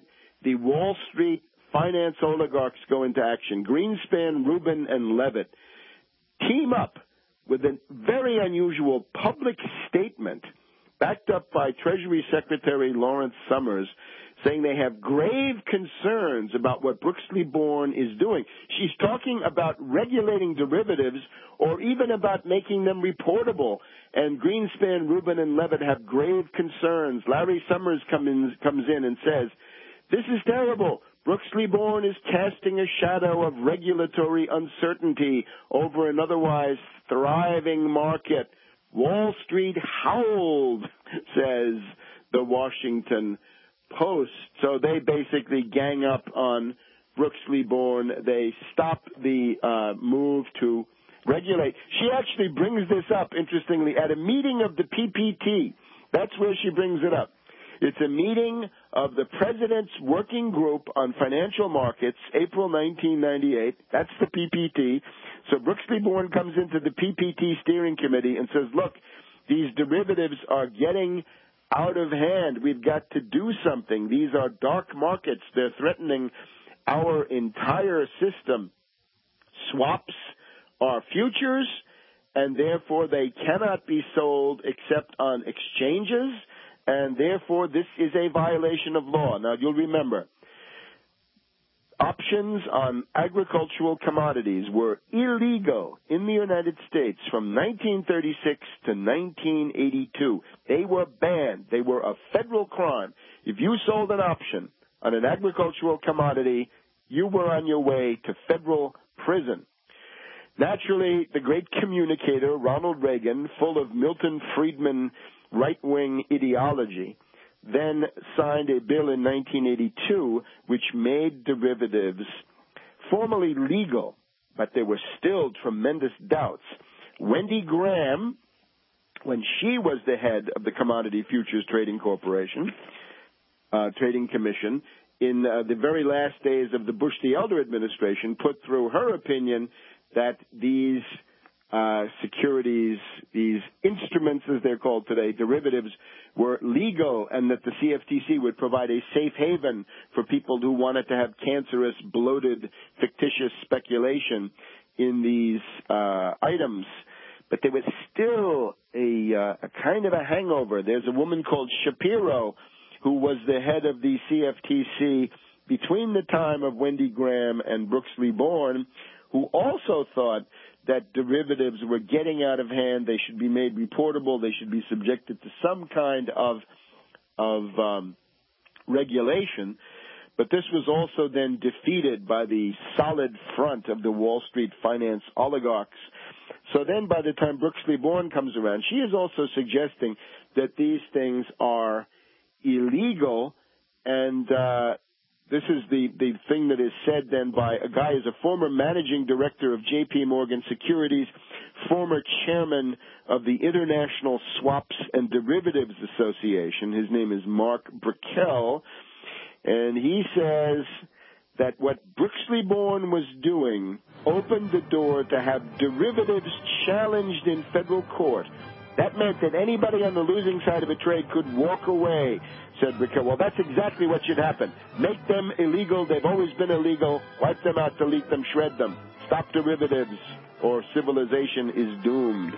the Wall Street finance oligarchs go into action. Greenspan, Rubin, and Levitt team up with a very unusual public statement backed up by Treasury Secretary Lawrence Summers, saying they have grave concerns about what Brooksley Born is doing. She's talking about regulating derivatives or even about making them reportable. And Greenspan, Rubin, and Levitt have grave concerns. Larry Summers comes in and says, this is terrible. Brooksley Born is casting a shadow of regulatory uncertainty over an otherwise thriving market. Wall Street howled, says the Washington Post. So they basically gang up on Brooksley Born. They stop the move to regulate. She actually brings this up, interestingly, at a meeting of the PPT. That's where she brings it up. It's a meeting of the President's Working Group on Financial Markets, April 1998. That's the PPT. So Brooksley Born comes into the PPT steering committee and says, look, these derivatives are getting out of hand. We've got to do something. These are dark markets. They're threatening our entire system. Swaps are futures, and therefore they cannot be sold except on exchanges, and therefore this is a violation of law. Now, you'll remember, options on agricultural commodities were illegal in the United States from 1936 to 1982. They were banned. They were a federal crime. If you sold an option on an agricultural commodity, you were on your way to federal prison. Naturally, the great communicator, Ronald Reagan, full of Milton Friedman right-wing ideology, then signed a bill in 1982 which made derivatives formally legal, but there were still tremendous doubts. Wendy Graham, when she was the head of the Commodity Futures Trading Commission, in the very last days of the Bush the Elder administration, put through her opinion that these securities, these instruments as they're called today, derivatives, were legal, and that the CFTC would provide a safe haven for people who wanted to have cancerous, bloated, fictitious speculation in these items. But there was still a kind of a hangover. There's a woman called Shapiro who was the head of the CFTC between the time of Wendy Graham and Brooksley Born, who also thought that derivatives were getting out of hand. They should be made reportable. They should be subjected to some kind of regulation. But this was also then defeated by the solid front of the Wall Street finance oligarchs. So then by the time Brooksley Born comes around, she is also suggesting that these things are illegal, and this is the thing that is said then by a guy who's a former managing director of J.P. Morgan Securities, former chairman of the International Swaps and Derivatives Association. His name is Mark Brickell, and he says that what Brooksley Born was doing opened the door to have derivatives challenged in federal court. That meant that anybody on the losing side of a trade could walk away, said Brickell. Well, that's exactly what should happen. Make them illegal. They've always been illegal. Wipe them out, delete them, shred them. Stop derivatives, or civilization is doomed.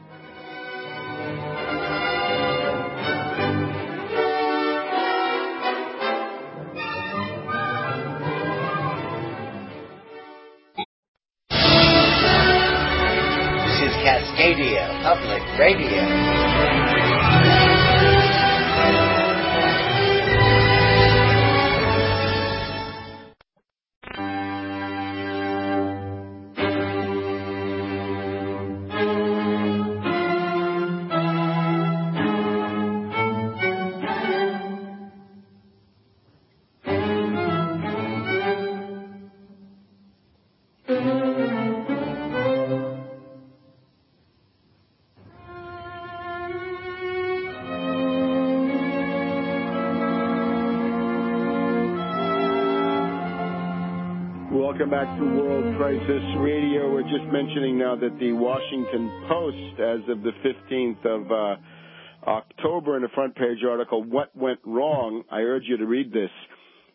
Cascadia Public Radio. Welcome back to World Crisis Radio. We're just mentioning now that the Washington Post, as of the 15th of October, in a front page article, What Went Wrong? I urge you to read this.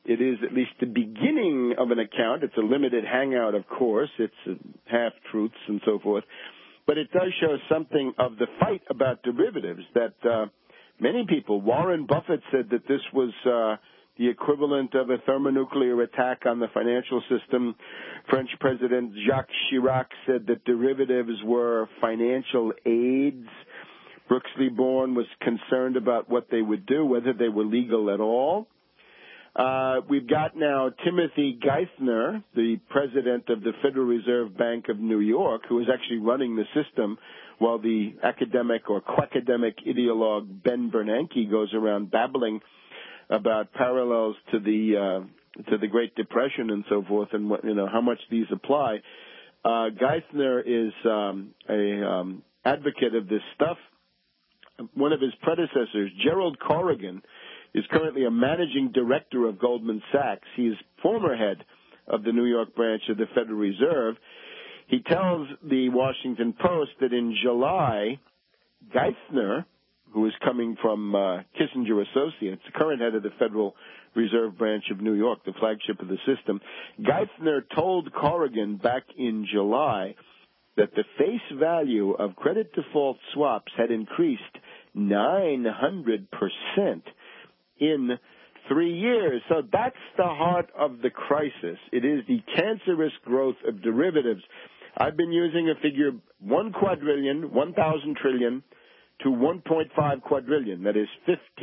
It is at least the beginning of an account. It's a limited hangout, of course. It's half-truths and so forth. But it does show something of the fight about derivatives that many people, Warren Buffett said that this was the equivalent of a thermonuclear attack on the financial system. French President Jacques Chirac said that derivatives were financial aids. Brooks Liborn was concerned about what they would do, whether they were legal at all. We've got now Timothy Geithner, the president of the Federal Reserve Bank of New York, who is actually running the system while the academic or quackademic ideologue Ben Bernanke goes around babbling about parallels to the Great Depression and so forth, and what, how much these apply. Geithner is a advocate of this stuff. One of his predecessors, Gerald Corrigan, is currently a managing director of Goldman Sachs. He is former head of the New York branch of the Federal Reserve. He tells the Washington Post that in July, Geithner, who is coming from Kissinger Associates, the current head of the Federal Reserve branch of New York, the flagship of the system, Geithner told Corrigan back in July that the face value of credit default swaps had increased 900% in 3 years. So that's the heart of the crisis. It is the cancerous growth of derivatives. I've been using a figure 1 quadrillion, 1,000 trillion, to 1.5 quadrillion. That is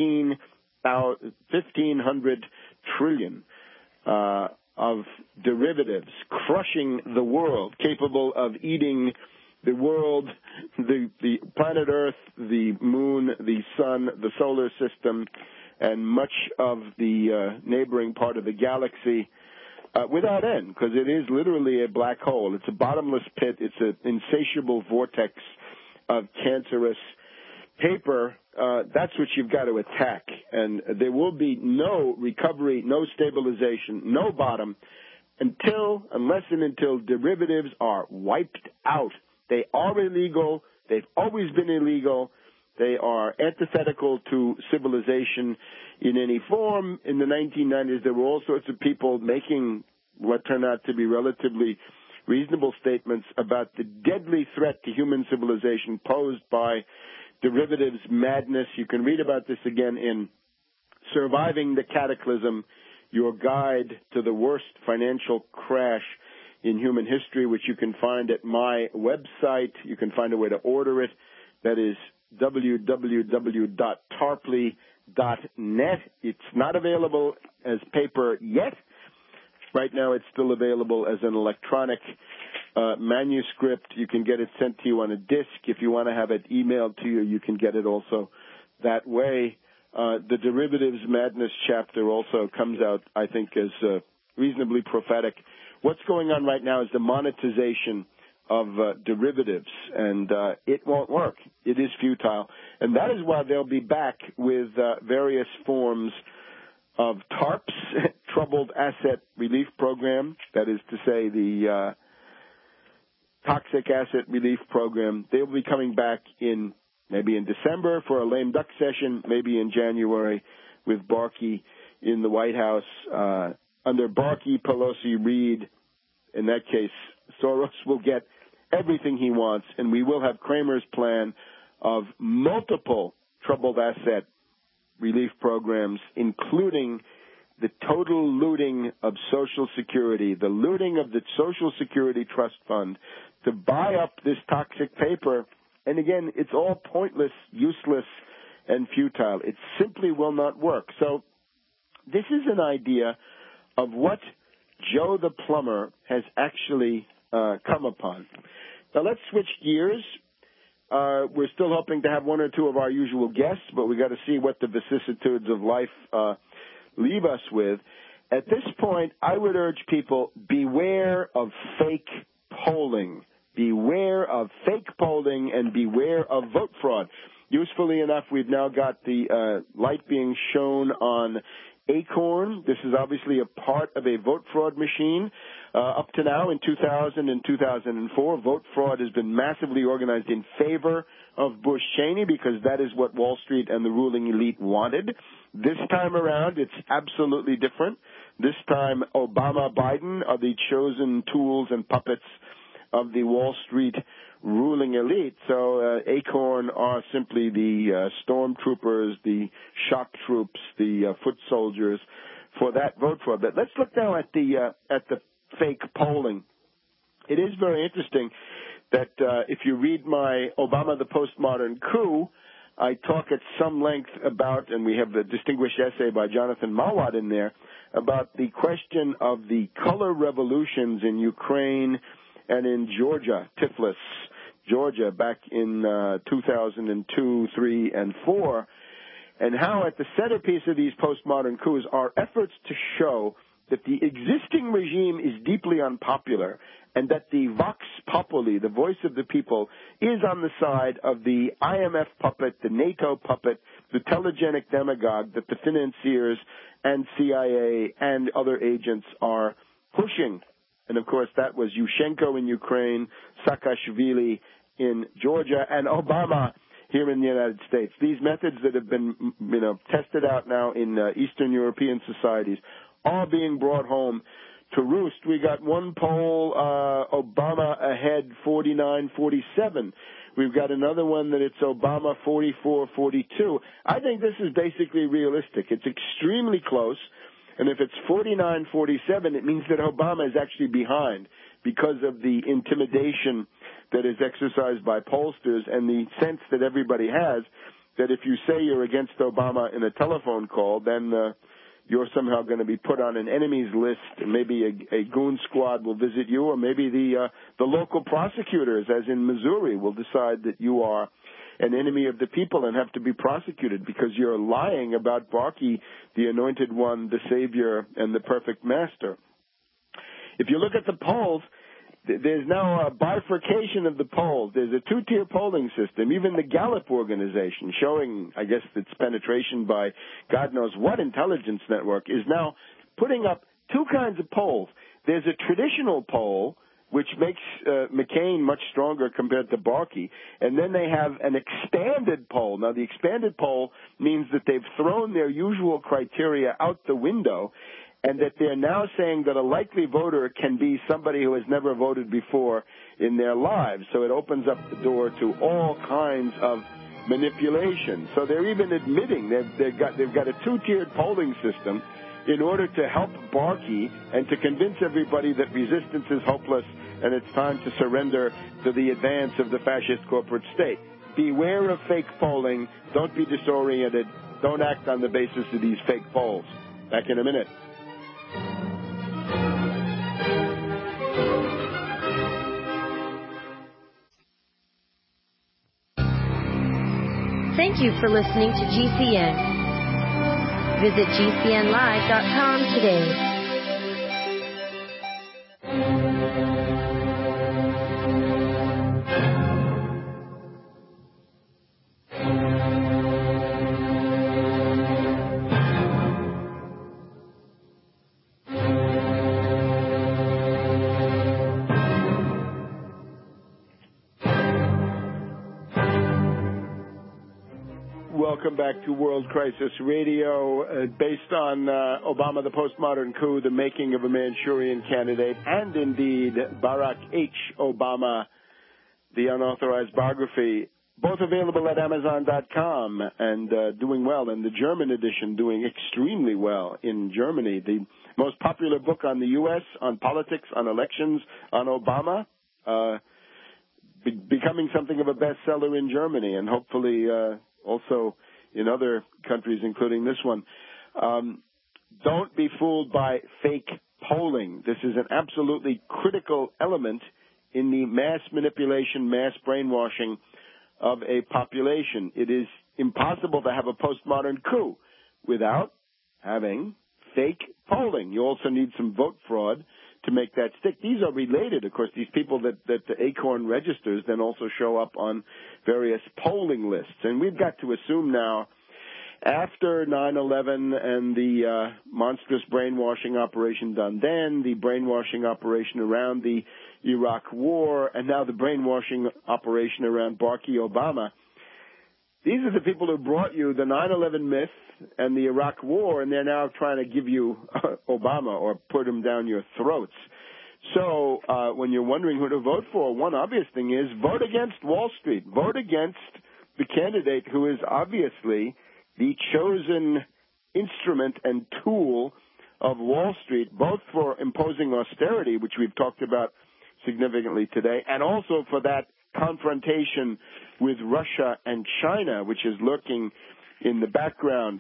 1,500 trillion of derivatives crushing the world, capable of eating the world, the planet Earth, the moon, the sun, the solar system, and much of the neighboring part of the galaxy without end, because it is literally a black hole. It's a bottomless pit. It's an insatiable vortex of cancerous paper. That's what you've got to attack. And there will be no recovery, no stabilization, no bottom unless and until derivatives are wiped out. They are illegal. They've always been illegal. They are antithetical to civilization in any form. In the 1990s, there were all sorts of people making what turned out to be relatively reasonable statements about the deadly threat to human civilization posed by derivatives madness. You can read about this again in Surviving the Cataclysm, Your Guide to the Worst Financial Crash in Human History, which you can find at my website. You can find a way to order it. That is www.tarpley.net. It's not available as paper yet. Right now it's still available as an electronic manuscript. You can get it sent to you on a disc. If you want to have it emailed to you, you can get it also that way. The Derivatives Madness chapter also comes out, I think, as reasonably prophetic. What's going on right now is the monetization of derivatives, and it won't work. It is futile. And that is why they'll be back with various forms of TARPs, Troubled Asset Relief Program, that is to say the Toxic Asset Relief Program. They'll be coming back maybe in December for a lame duck session, maybe in January with Barkey in the White House. Under Barkey, Pelosi, Reid, in that case, Soros will get everything he wants, and we will have Kramer's plan of multiple troubled asset relief programs, including the total looting of Social Security, the looting of the Social Security Trust Fund to buy up this toxic paper. And again, it's all pointless, useless, and futile. It simply will not work. So this is an idea of what Joe the Plumber has actually come upon. Now let's switch gears. We're still hoping to have one or two of our usual guests, but we got to see what the vicissitudes of life leave us with. At this point, I would urge people, beware of fake polling. Beware of fake polling and beware of vote fraud. Usefully enough, we've now got the light being shown on Acorn. This is obviously a part of a vote fraud machine. Up to now, in 2000 and 2004, vote fraud has been massively organized in favor of Bush Cheney because that is what Wall Street and the ruling elite wanted. This time around, it's absolutely different. This time, Obama-Biden are the chosen tools and puppets of the Wall Street ruling elite. So ACORN are simply the stormtroopers, the shock troops, the foot soldiers for that vote fraud. But let's look now at the fake polling. It is very interesting that if you read my Obama the Postmodern Coup, I talk at some length about, and we have a distinguished essay by Jonathan Mawad in there, about the question of the color revolutions in Ukraine and in Georgia, Tiflis, Georgia, back in 2002, 3, and 4, and how at the centerpiece of these postmodern coups are efforts to show that the existing regime is deeply unpopular and that the vox populi, the voice of the people, is on the side of the IMF puppet, the NATO puppet, the telegenic demagogue that the financiers and CIA and other agents are pushing. And, of course, that was Yushchenko in Ukraine, Saakashvili in Georgia, and Obama here in the United States. These methods that have been, tested out now in Eastern European societies are being brought home to roost. We got one poll, Obama ahead 49-47. We've got another one that it's Obama 44-42. I think this is basically realistic. It's extremely close. And if it's 49-47, it means that Obama is actually behind because of the intimidation that is exercised by pollsters and the sense that everybody has that if you say you're against Obama in a telephone call, then you're somehow going to be put on an enemies list, and maybe a goon squad will visit you, or maybe the local prosecutors, as in Missouri, will decide that you are an enemy of the people and have to be prosecuted because you're lying about Barkey, the anointed one, the savior, and the perfect master. If you look at the polls, there's now a bifurcation of the polls. There's a two-tier polling system. Even the Gallup organization, showing, I guess, its penetration by God knows what intelligence network, is now putting up two kinds of polls. There's a traditional poll, which makes McCain much stronger compared to Barkey. And then they have an expanded poll. Now, the expanded poll means that they've thrown their usual criteria out the window and that they're now saying that a likely voter can be somebody who has never voted before in their lives. So it opens up the door to all kinds of manipulation. So they're even admitting they've got a two-tiered polling system in order to help Barkey and to convince everybody that resistance is hopeless and it's time to surrender to the advance of the fascist corporate state. Beware of fake polling. Don't be disoriented. Don't act on the basis of these fake polls. Back in a minute. Thank you for listening to GCN. Visit GCNlive.com today. Welcome back to World Crisis Radio, based on Obama, the Postmodern Coup, the making of a Manchurian candidate, and indeed Barack H. Obama, the unauthorized biography, both available at Amazon.com and doing well, and the German edition doing extremely well in Germany. The most popular book on the U.S., on politics, on elections, on Obama, becoming something of a bestseller in Germany, and hopefully also in other countries, including this one. Don't be fooled by fake polling. This is an absolutely critical element in the mass manipulation, mass brainwashing of a population. It is impossible to have a postmodern coup without having fake polling. You also need some vote fraud to make that stick. These are related, of course. These people that the ACORN registers then also show up on various polling lists. And we've got to assume now, after 9/11 and the monstrous brainwashing operation done then, the brainwashing operation around the Iraq War, and now the brainwashing operation around Barkey Obama, these are the people who brought you the 9/11 myth and the Iraq War, and they're now trying to give you Obama or put him down your throats. So when you're wondering who to vote for, one obvious thing is vote against Wall Street. Vote against the candidate who is obviously the chosen instrument and tool of Wall Street, both for imposing austerity, which we've talked about significantly today, and also for that confrontation with Russia and China, which is lurking in the background,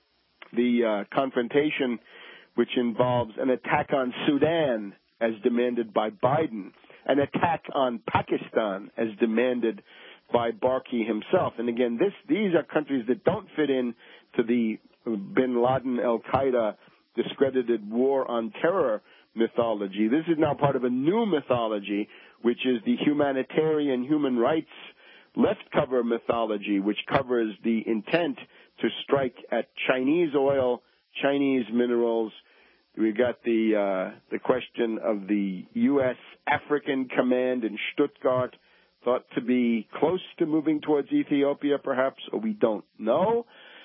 the confrontation which involves an attack on Sudan as demanded by Biden, an attack on Pakistan as demanded by Barkey himself. And again, these are countries that don't fit in to the bin Laden, al-Qaeda, discredited war on terror mythology. This is now part of a new mythology, which is the humanitarian human rights left cover mythology, which covers the intent to strike at Chinese oil, Chinese minerals. We got the question of the U.S. African Command in Stuttgart, thought to be close to moving towards Ethiopia, perhaps, or we don't know.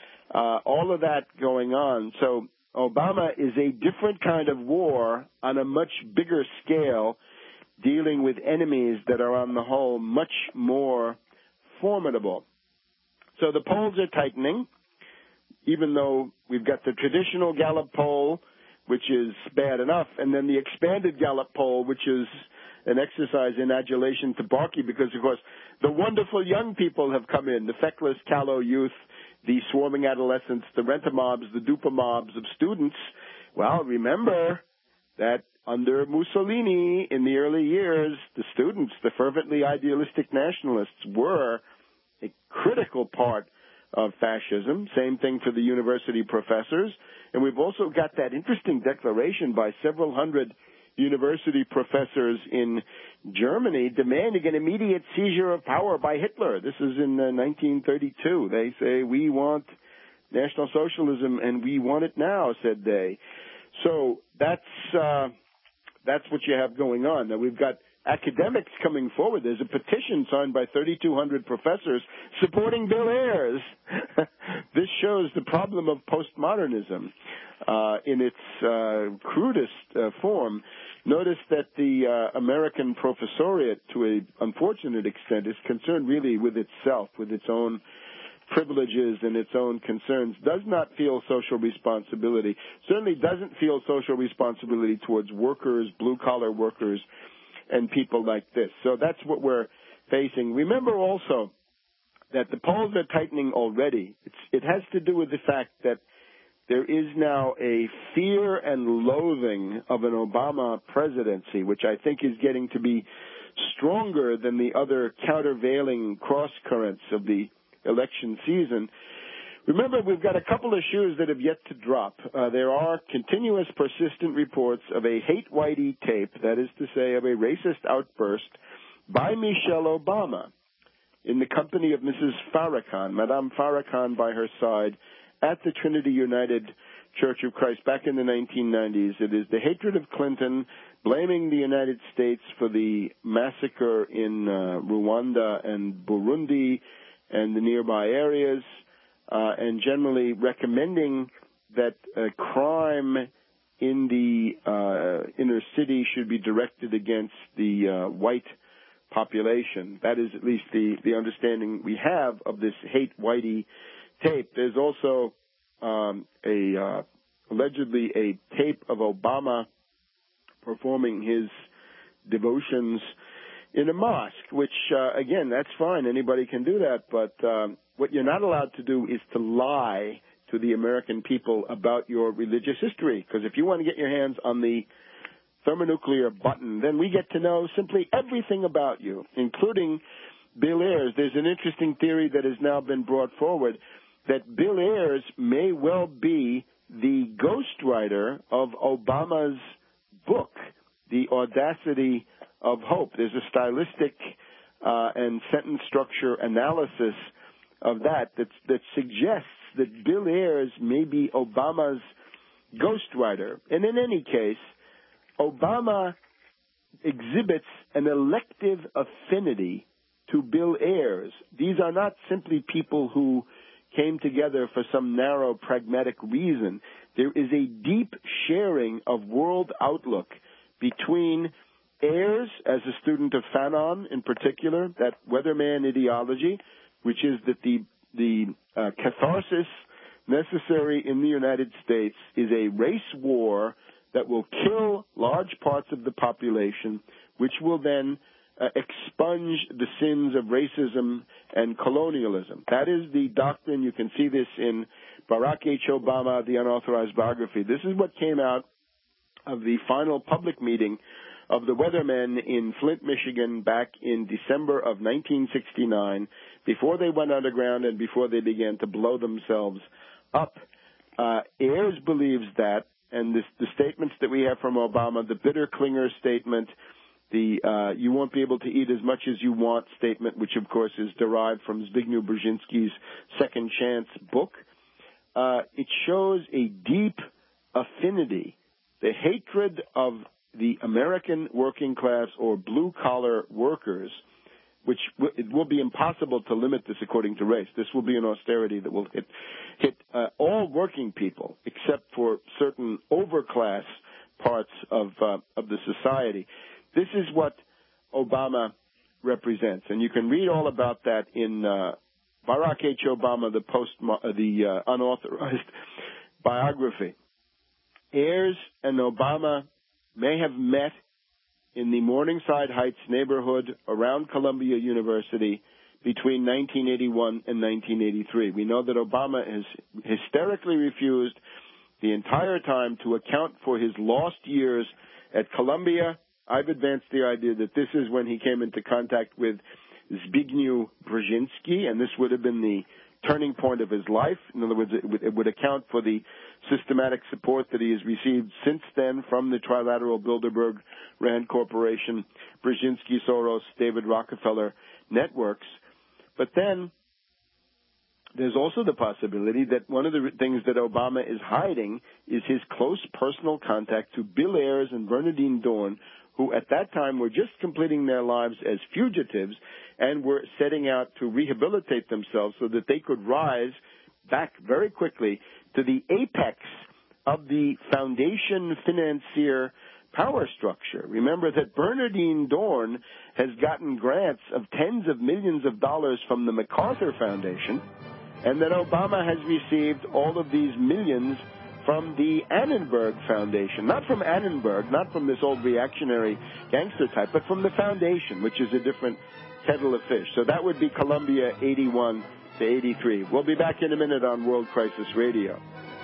All of that going on. So Obama is a different kind of war on a much bigger scale, dealing with enemies that are on the whole much more formidable. So the polls are tightening, even though we've got the traditional Gallup poll, which is bad enough, and then the expanded Gallup poll, which is an exercise in adulation to Barkey because, of course, the wonderful young people have come in, the feckless, callow youth, the swarming adolescents, the rent-a-mobs, the dupa-mobs of students. Well, remember that under Mussolini in the early years, the students, the fervently idealistic nationalists, were a critical part of fascism. Same thing for the university professors. And we've also got that interesting declaration by several hundred university professors in Germany demanding an immediate seizure of power by Hitler. This is in 1932. They say, we want National Socialism and we want it now, said they. So that's what you have going on. Now we've got academics coming forward. There's a petition signed by 3,200 professors supporting Bill Ayers. This shows the problem of postmodernism in its crudest form. Notice that the American professoriate, to an unfortunate extent, is concerned really with itself, with its own privileges and its own concerns, does not feel social responsibility, certainly doesn't feel social responsibility towards workers, blue-collar workers, and people like this. So that's what we're facing. Remember also that the polls are tightening already. It has to do with the fact that there is now a fear and loathing of an Obama presidency, which I think is getting to be stronger than the other countervailing cross-currents of the election season. Remember, we've got a couple of shoes that have yet to drop. There are continuous, persistent reports of a hate Whitey tape, that is to say, of a racist outburst by Michelle Obama in the company of Mrs. Farrakhan, Madame Farrakhan by her side, at the Trinity United Church of Christ back in the 1990s. It is the hatred of Clinton, blaming the United States for the massacre in Rwanda and Burundi and the nearby areas, and generally recommending that crime in the inner city should be directed against the white population. That is at least the understanding we have of this hate Whitey tape. There's also allegedly a tape of Obama performing his devotions in a mosque, which, again, that's fine. Anybody can do that. But what you're not allowed to do is to lie to the American people about your religious history. Because if you want to get your hands on the thermonuclear button, then we get to know simply everything about you, including Bill Ayers. There's an interesting theory that has now been brought forward that Bill Ayers may well be the ghostwriter of Obama's book, The Audacity of Hope. There's a stylistic and sentence structure analysis of that suggests that Bill Ayers may be Obama's ghostwriter. And in any case, Obama exhibits an elective affinity to Bill Ayers. These are not simply people who came together for some narrow pragmatic reason. There is a deep sharing of world outlook between Ayers, as a student of Fanon in particular, that weatherman ideology, which is that the catharsis necessary in the United States is a race war that will kill large parts of the population, which will then expunge the sins of racism and colonialism. That is the doctrine. You can see this in Barack H. Obama, the unauthorized biography. This is what came out of the final public meeting of the weathermen in Flint, Michigan, back in December of 1969, before they went underground and before they began to blow themselves up. Ayers believes that, and the statements that we have from Obama, the bitter Klinger statement, the you won't be able to eat as much as you want statement, which of course is derived from Zbigniew Brzezinski's Second Chance book, it shows a deep affinity, the hatred of the American working class or blue-collar workers, which it will be impossible to limit this according to race. This will be an austerity that will hit all working people except for certain overclass parts of the society. This is what Obama represents, and you can read all about that in Barack H. Obama, the unauthorized biography. Ayers and Obama may have met in the Morningside Heights neighborhood around Columbia University between 1981 and 1983. We know that Obama has hysterically refused the entire time to account for his lost years at Columbia. I've advanced the idea that this is when he came into contact with Zbigniew Brzezinski, and this would have been the turning point of his life. In other words, it would account for the systematic support that he has received since then from the Trilateral Bilderberg Rand Corporation, Brzezinski, Soros, David Rockefeller networks. But then there's also the possibility that one of the things that Obama is hiding is his close personal contact to Bill Ayers and Bernardine Dohrn, who at that time were just completing their lives as fugitives and were setting out to rehabilitate themselves so that they could rise back very quickly to the apex of the foundation financier power structure. Remember that Bernardine Dohrn has gotten grants of tens of millions of dollars from the MacArthur Foundation, and that Obama has received all of these millions from the Annenberg Foundation. Not from Annenberg, not from this old reactionary gangster type, but from the foundation, which is a different kettle of fish. So that would be Columbia 81 to 83. We'll be back in a minute on World Crisis Radio.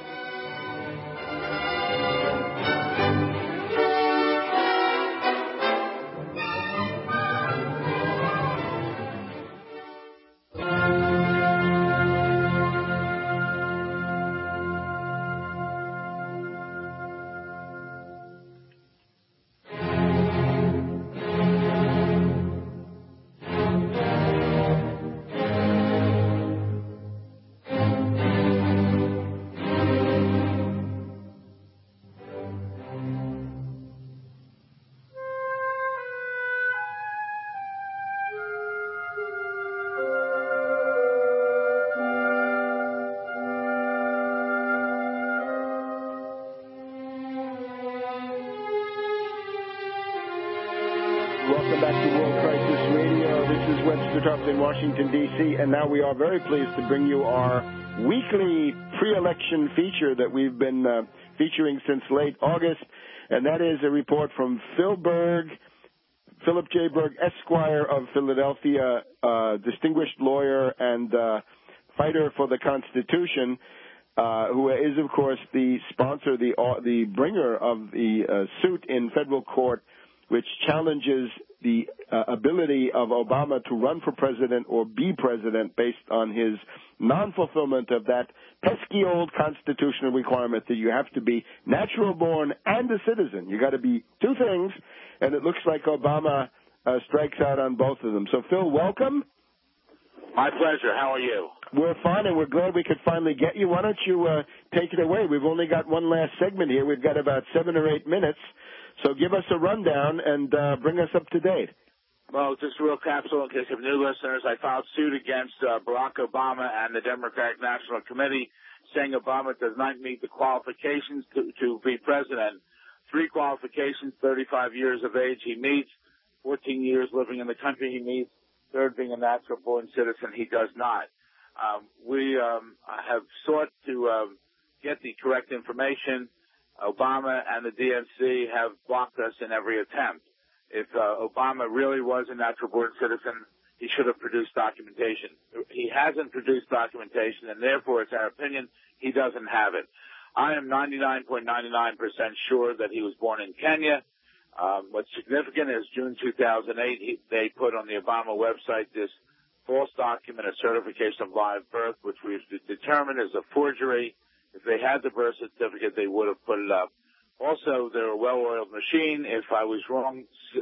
Welcome back to World Crisis Radio. This is Webster Tubbs in Washington, D.C., and now we are very pleased to bring you our weekly pre-election feature that we've been featuring since late August, and that is a report from Philip J. Berg, Esquire of Philadelphia, distinguished lawyer and fighter for the Constitution, who is, of course, the sponsor, the bringer of the suit in federal court, which challenges the ability of Obama to run for president or be president based on his non-fulfillment of that pesky old constitutional requirement that you have to be natural born and a citizen. You got to be two things, and it looks like Obama strikes out on both of them. So, Phil, welcome. My pleasure. How are you? We're fine, and we're glad we could finally get you. Why don't you take it away? We've only got one last segment here. We've got about 7 or 8 minutes. So give us a rundown and bring us up to date. Well, just a real capsule in case you have new listeners. I filed suit against Barack Obama and the Democratic National Committee, saying Obama does not meet the qualifications to be president. 3 qualifications: 35 years of age he meets, 14 years living in the country he meets, 3rd being a natural-born citizen he does not. We have sought to get the correct information. Obama and the DNC have blocked us in every attempt. If Obama really was a natural-born citizen, he should have produced documentation. He hasn't produced documentation, and therefore, it's our opinion, he doesn't have it. I am 99.99% sure that he was born in Kenya. What's significant is June 2008, they put on the Obama website this false document, a certification of live birth, which we've determined is a forgery. If they had the birth certificate, they would have put it up. Also, they're a well-oiled machine. If I was wrong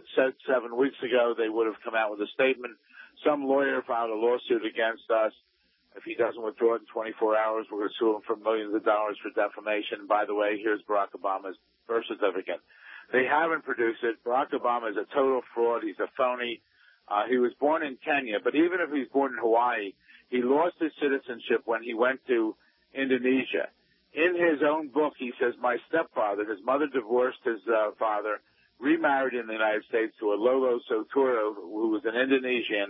7 weeks ago, they would have come out with a statement. Some lawyer filed a lawsuit against us. If he doesn't withdraw it in 24 hours, we're going to sue him for millions of dollars for defamation. By the way, here's Barack Obama's birth certificate. They haven't produced it. Barack Obama is a total fraud. He's a phony. He was born in Kenya, but even if he's born in Hawaii, he lost his citizenship when he went to Indonesia. In his own book, he says, my stepfather, his mother divorced his father, remarried in the United States to a Lolo Soturo, who was an Indonesian.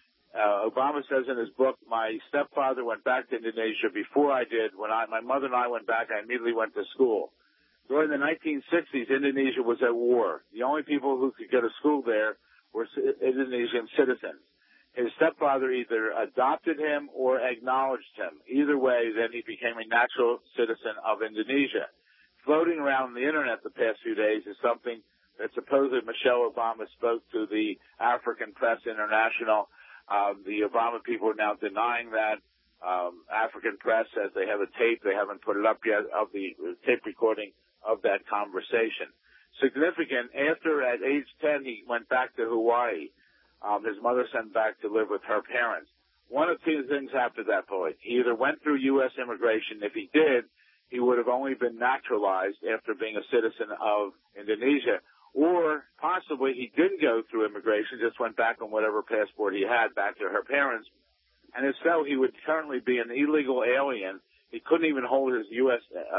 Obama says in his book, my stepfather went back to Indonesia before I did. When my mother and I went back, I immediately went to school. During the 1960s, Indonesia was at war. The only people who could go to school there were Indonesian citizens. His stepfather either adopted him or acknowledged him. Either way, then he became a natural citizen of Indonesia. Floating around the Internet the past few days is something that supposedly Michelle Obama spoke to the African Press International. The Obama people are now denying that. African Press says they have a tape. They haven't put it up yet of the tape recording of that conversation. Significant, after at age 10 he went back to Hawaii. His mother sent back to live with her parents. One of 2 things happened at that point. He either went through U.S. immigration. If he did, he would have only been naturalized after being a citizen of Indonesia. Or possibly he didn't go through immigration, just went back on whatever passport he had back to her parents. And if so, he would currently be an illegal alien. He couldn't even hold his U.S.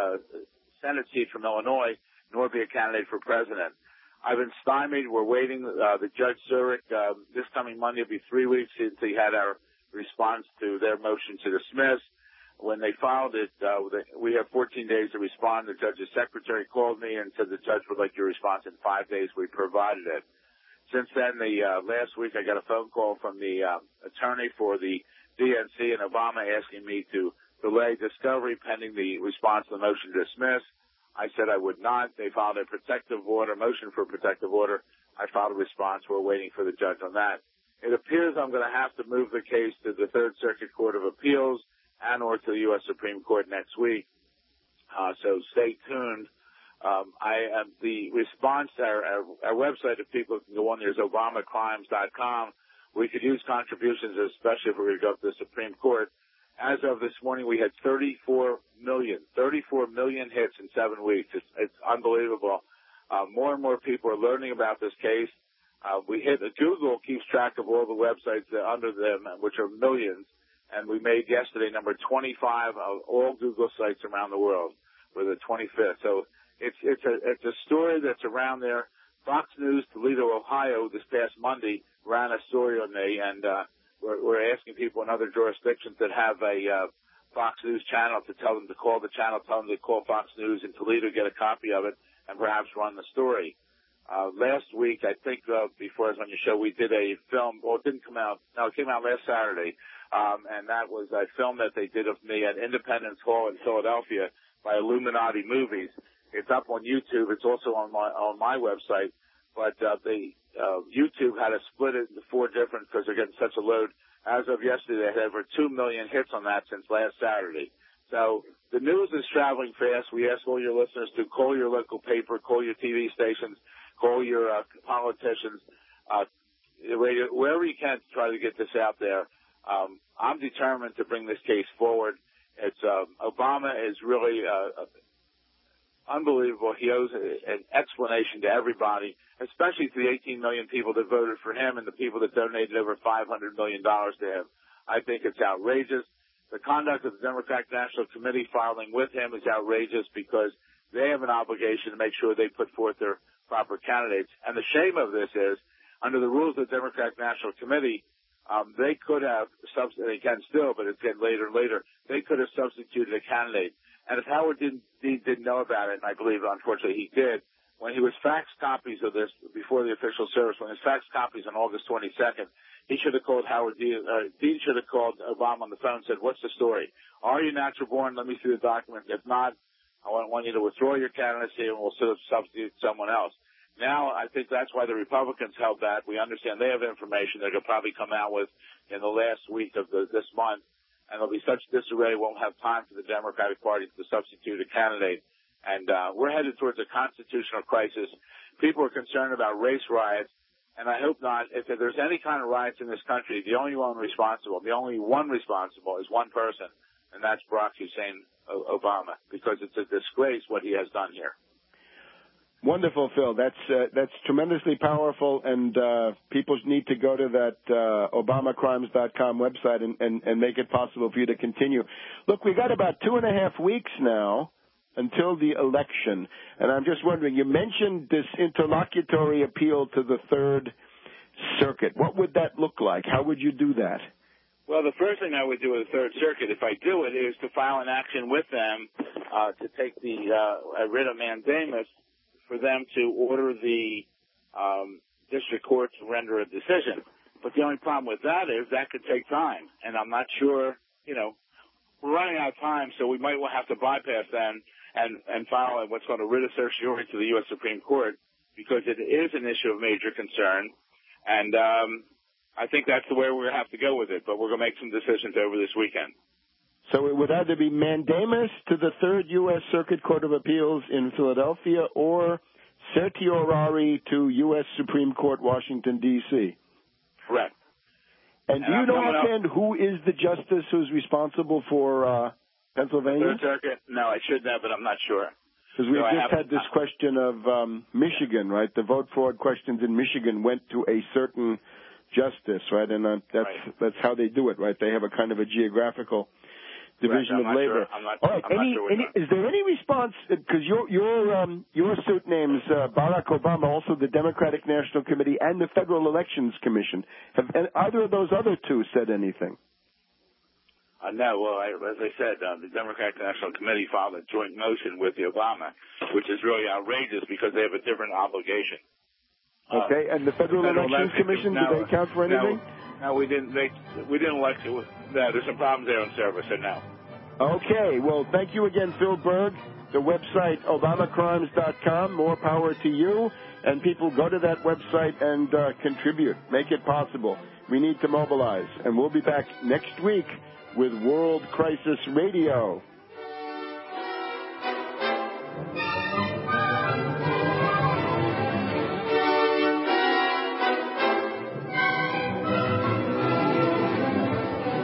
Senate seat from Illinois, nor be a candidate for president. I've been stymied. We're waiting. The Judge Zurich, this coming Monday will be 3 weeks since he had our response to their motion to dismiss. When they filed it, we have 14 days to respond. The judge's secretary called me and said the judge would like your response in 5 days. We provided it. Since then, last week I got a phone call from the attorney for the DNC and Obama asking me to delay discovery pending the response to the motion to dismiss. I said I would not. They filed a protective order, motion for a protective order. I filed a response. We're waiting for the judge on that. It appears I'm going to have to move the case to the Third Circuit Court of Appeals and or to the U.S. Supreme Court next week. So stay tuned. The response, our website, if people can go on there, is obamacrimes.com. We could use contributions, especially if we're going to go up to the Supreme Court. As of this morning, we had 34 million hits in 7 weeks. It's unbelievable. More and more people are learning about this case. Google keeps track of all the websites under them, which are millions, and we made yesterday number 25 of all Google sites around the world. We're the 25th. So it's a story that's around there. Fox News, Toledo, Ohio, this past Monday ran a story on me, and we're asking people in other jurisdictions that have a Fox News channel to tell them to call the channel, tell them to call Fox News in Toledo, get a copy of it, and perhaps run the story. Last week, I think before I was on your show, we did a film. Well, it didn't come out. No, it came out last Saturday, and that was a film that they did of me at Independence Hall in Philadelphia by Illuminati Movies. It's up on YouTube. It's also on my website, but YouTube had to split it into 4 different because they're getting such a load. As of yesterday, they had over 2 million hits on that since last Saturday. So the news is traveling fast. We ask all your listeners to call your local paper, call your TV stations, call your politicians, radio, wherever you can to try to get this out there. I'm determined to bring this case forward. It's Obama is really unbelievable. He owes an explanation to everybody, especially to the 18 million people that voted for him and the people that donated over $500 million to him. I think it's outrageous. The conduct of the Democratic National Committee filing with him is outrageous because they have an obligation to make sure they put forth their proper candidates. And the shame of this is, under the rules of the Democratic National Committee, they could have, they can still, but it's getting later and later, they could have substituted a candidate. And if Howard didn't know about it, and I believe, unfortunately, he did, when he was faxed copies of this before the official service, when he was faxed copies on August 22nd, he should have called Dean should have called Obama on the phone and said, what's the story? Are you natural born? Let me see the document. If not, I want you to withdraw your candidacy and we'll substitute someone else. Now, I think that's why the Republicans held back. We understand they have information they're going to probably come out with in the last week of this month, and there'll be such disarray, won't have time for the Democratic Party to substitute a candidate. And we're headed towards a constitutional crisis. People are concerned about race riots, and I hope not. If there's any kind of riots in this country, the only one responsible is one person, and that's Barack Hussein Obama, because it's a disgrace what he has done here. Wonderful, Phil. That's tremendously powerful, and people need to go to that ObamaCrimes.com website and make it possible for you to continue. Look, we got about 2.5 weeks now until the election, and I'm just wondering, you mentioned this interlocutory appeal to the Third Circuit. What would that look like? How would you do that? Well, the first thing I would do with the Third Circuit, if I do it, is to file an action with them to take the writ of mandamus for them to order the district court to render a decision. But the only problem with that is that could take time, and I'm not sure, we're running out of time, so we might have to bypass them and file what's called a writ of certiorari to the U.S. Supreme Court, because it is an issue of major concern, and I think that's the way we're going to have to go with it, but we're going to make some decisions over this weekend. So it would either be mandamus to the Third U.S. Circuit Court of Appeals in Philadelphia or certiorari to U.S. Supreme Court, Washington, D.C. Correct. And do you know offhand who is the justice who's responsible for Pennsylvania? Third Circuit? No, I should know, but I'm not sure. Because we just had this question of Michigan, right? The vote fraud questions in Michigan went to a certain justice, right? And that's how they do it, right? They have a kind of a geographical division of labor. All right. Is there any response? Because your suit names Barack Obama, also the Democratic National Committee and the Federal Elections Commission. Have either of those other two said anything? No. Well, as I said, the Democratic National Committee filed a joint motion with the Obama, which is really outrageous because they have a different obligation. Okay, and the Federal Elections Commission, do they count for anything? No, we didn't. We didn't elect it. No, there's some problems there on server, so no. Okay, well, thank you again, Phil Berg. The website, ObamaCrimes.com. More power to you. And people, go to that website and contribute. Make it possible. We need to mobilize. And we'll be back next week with World Crisis Radio.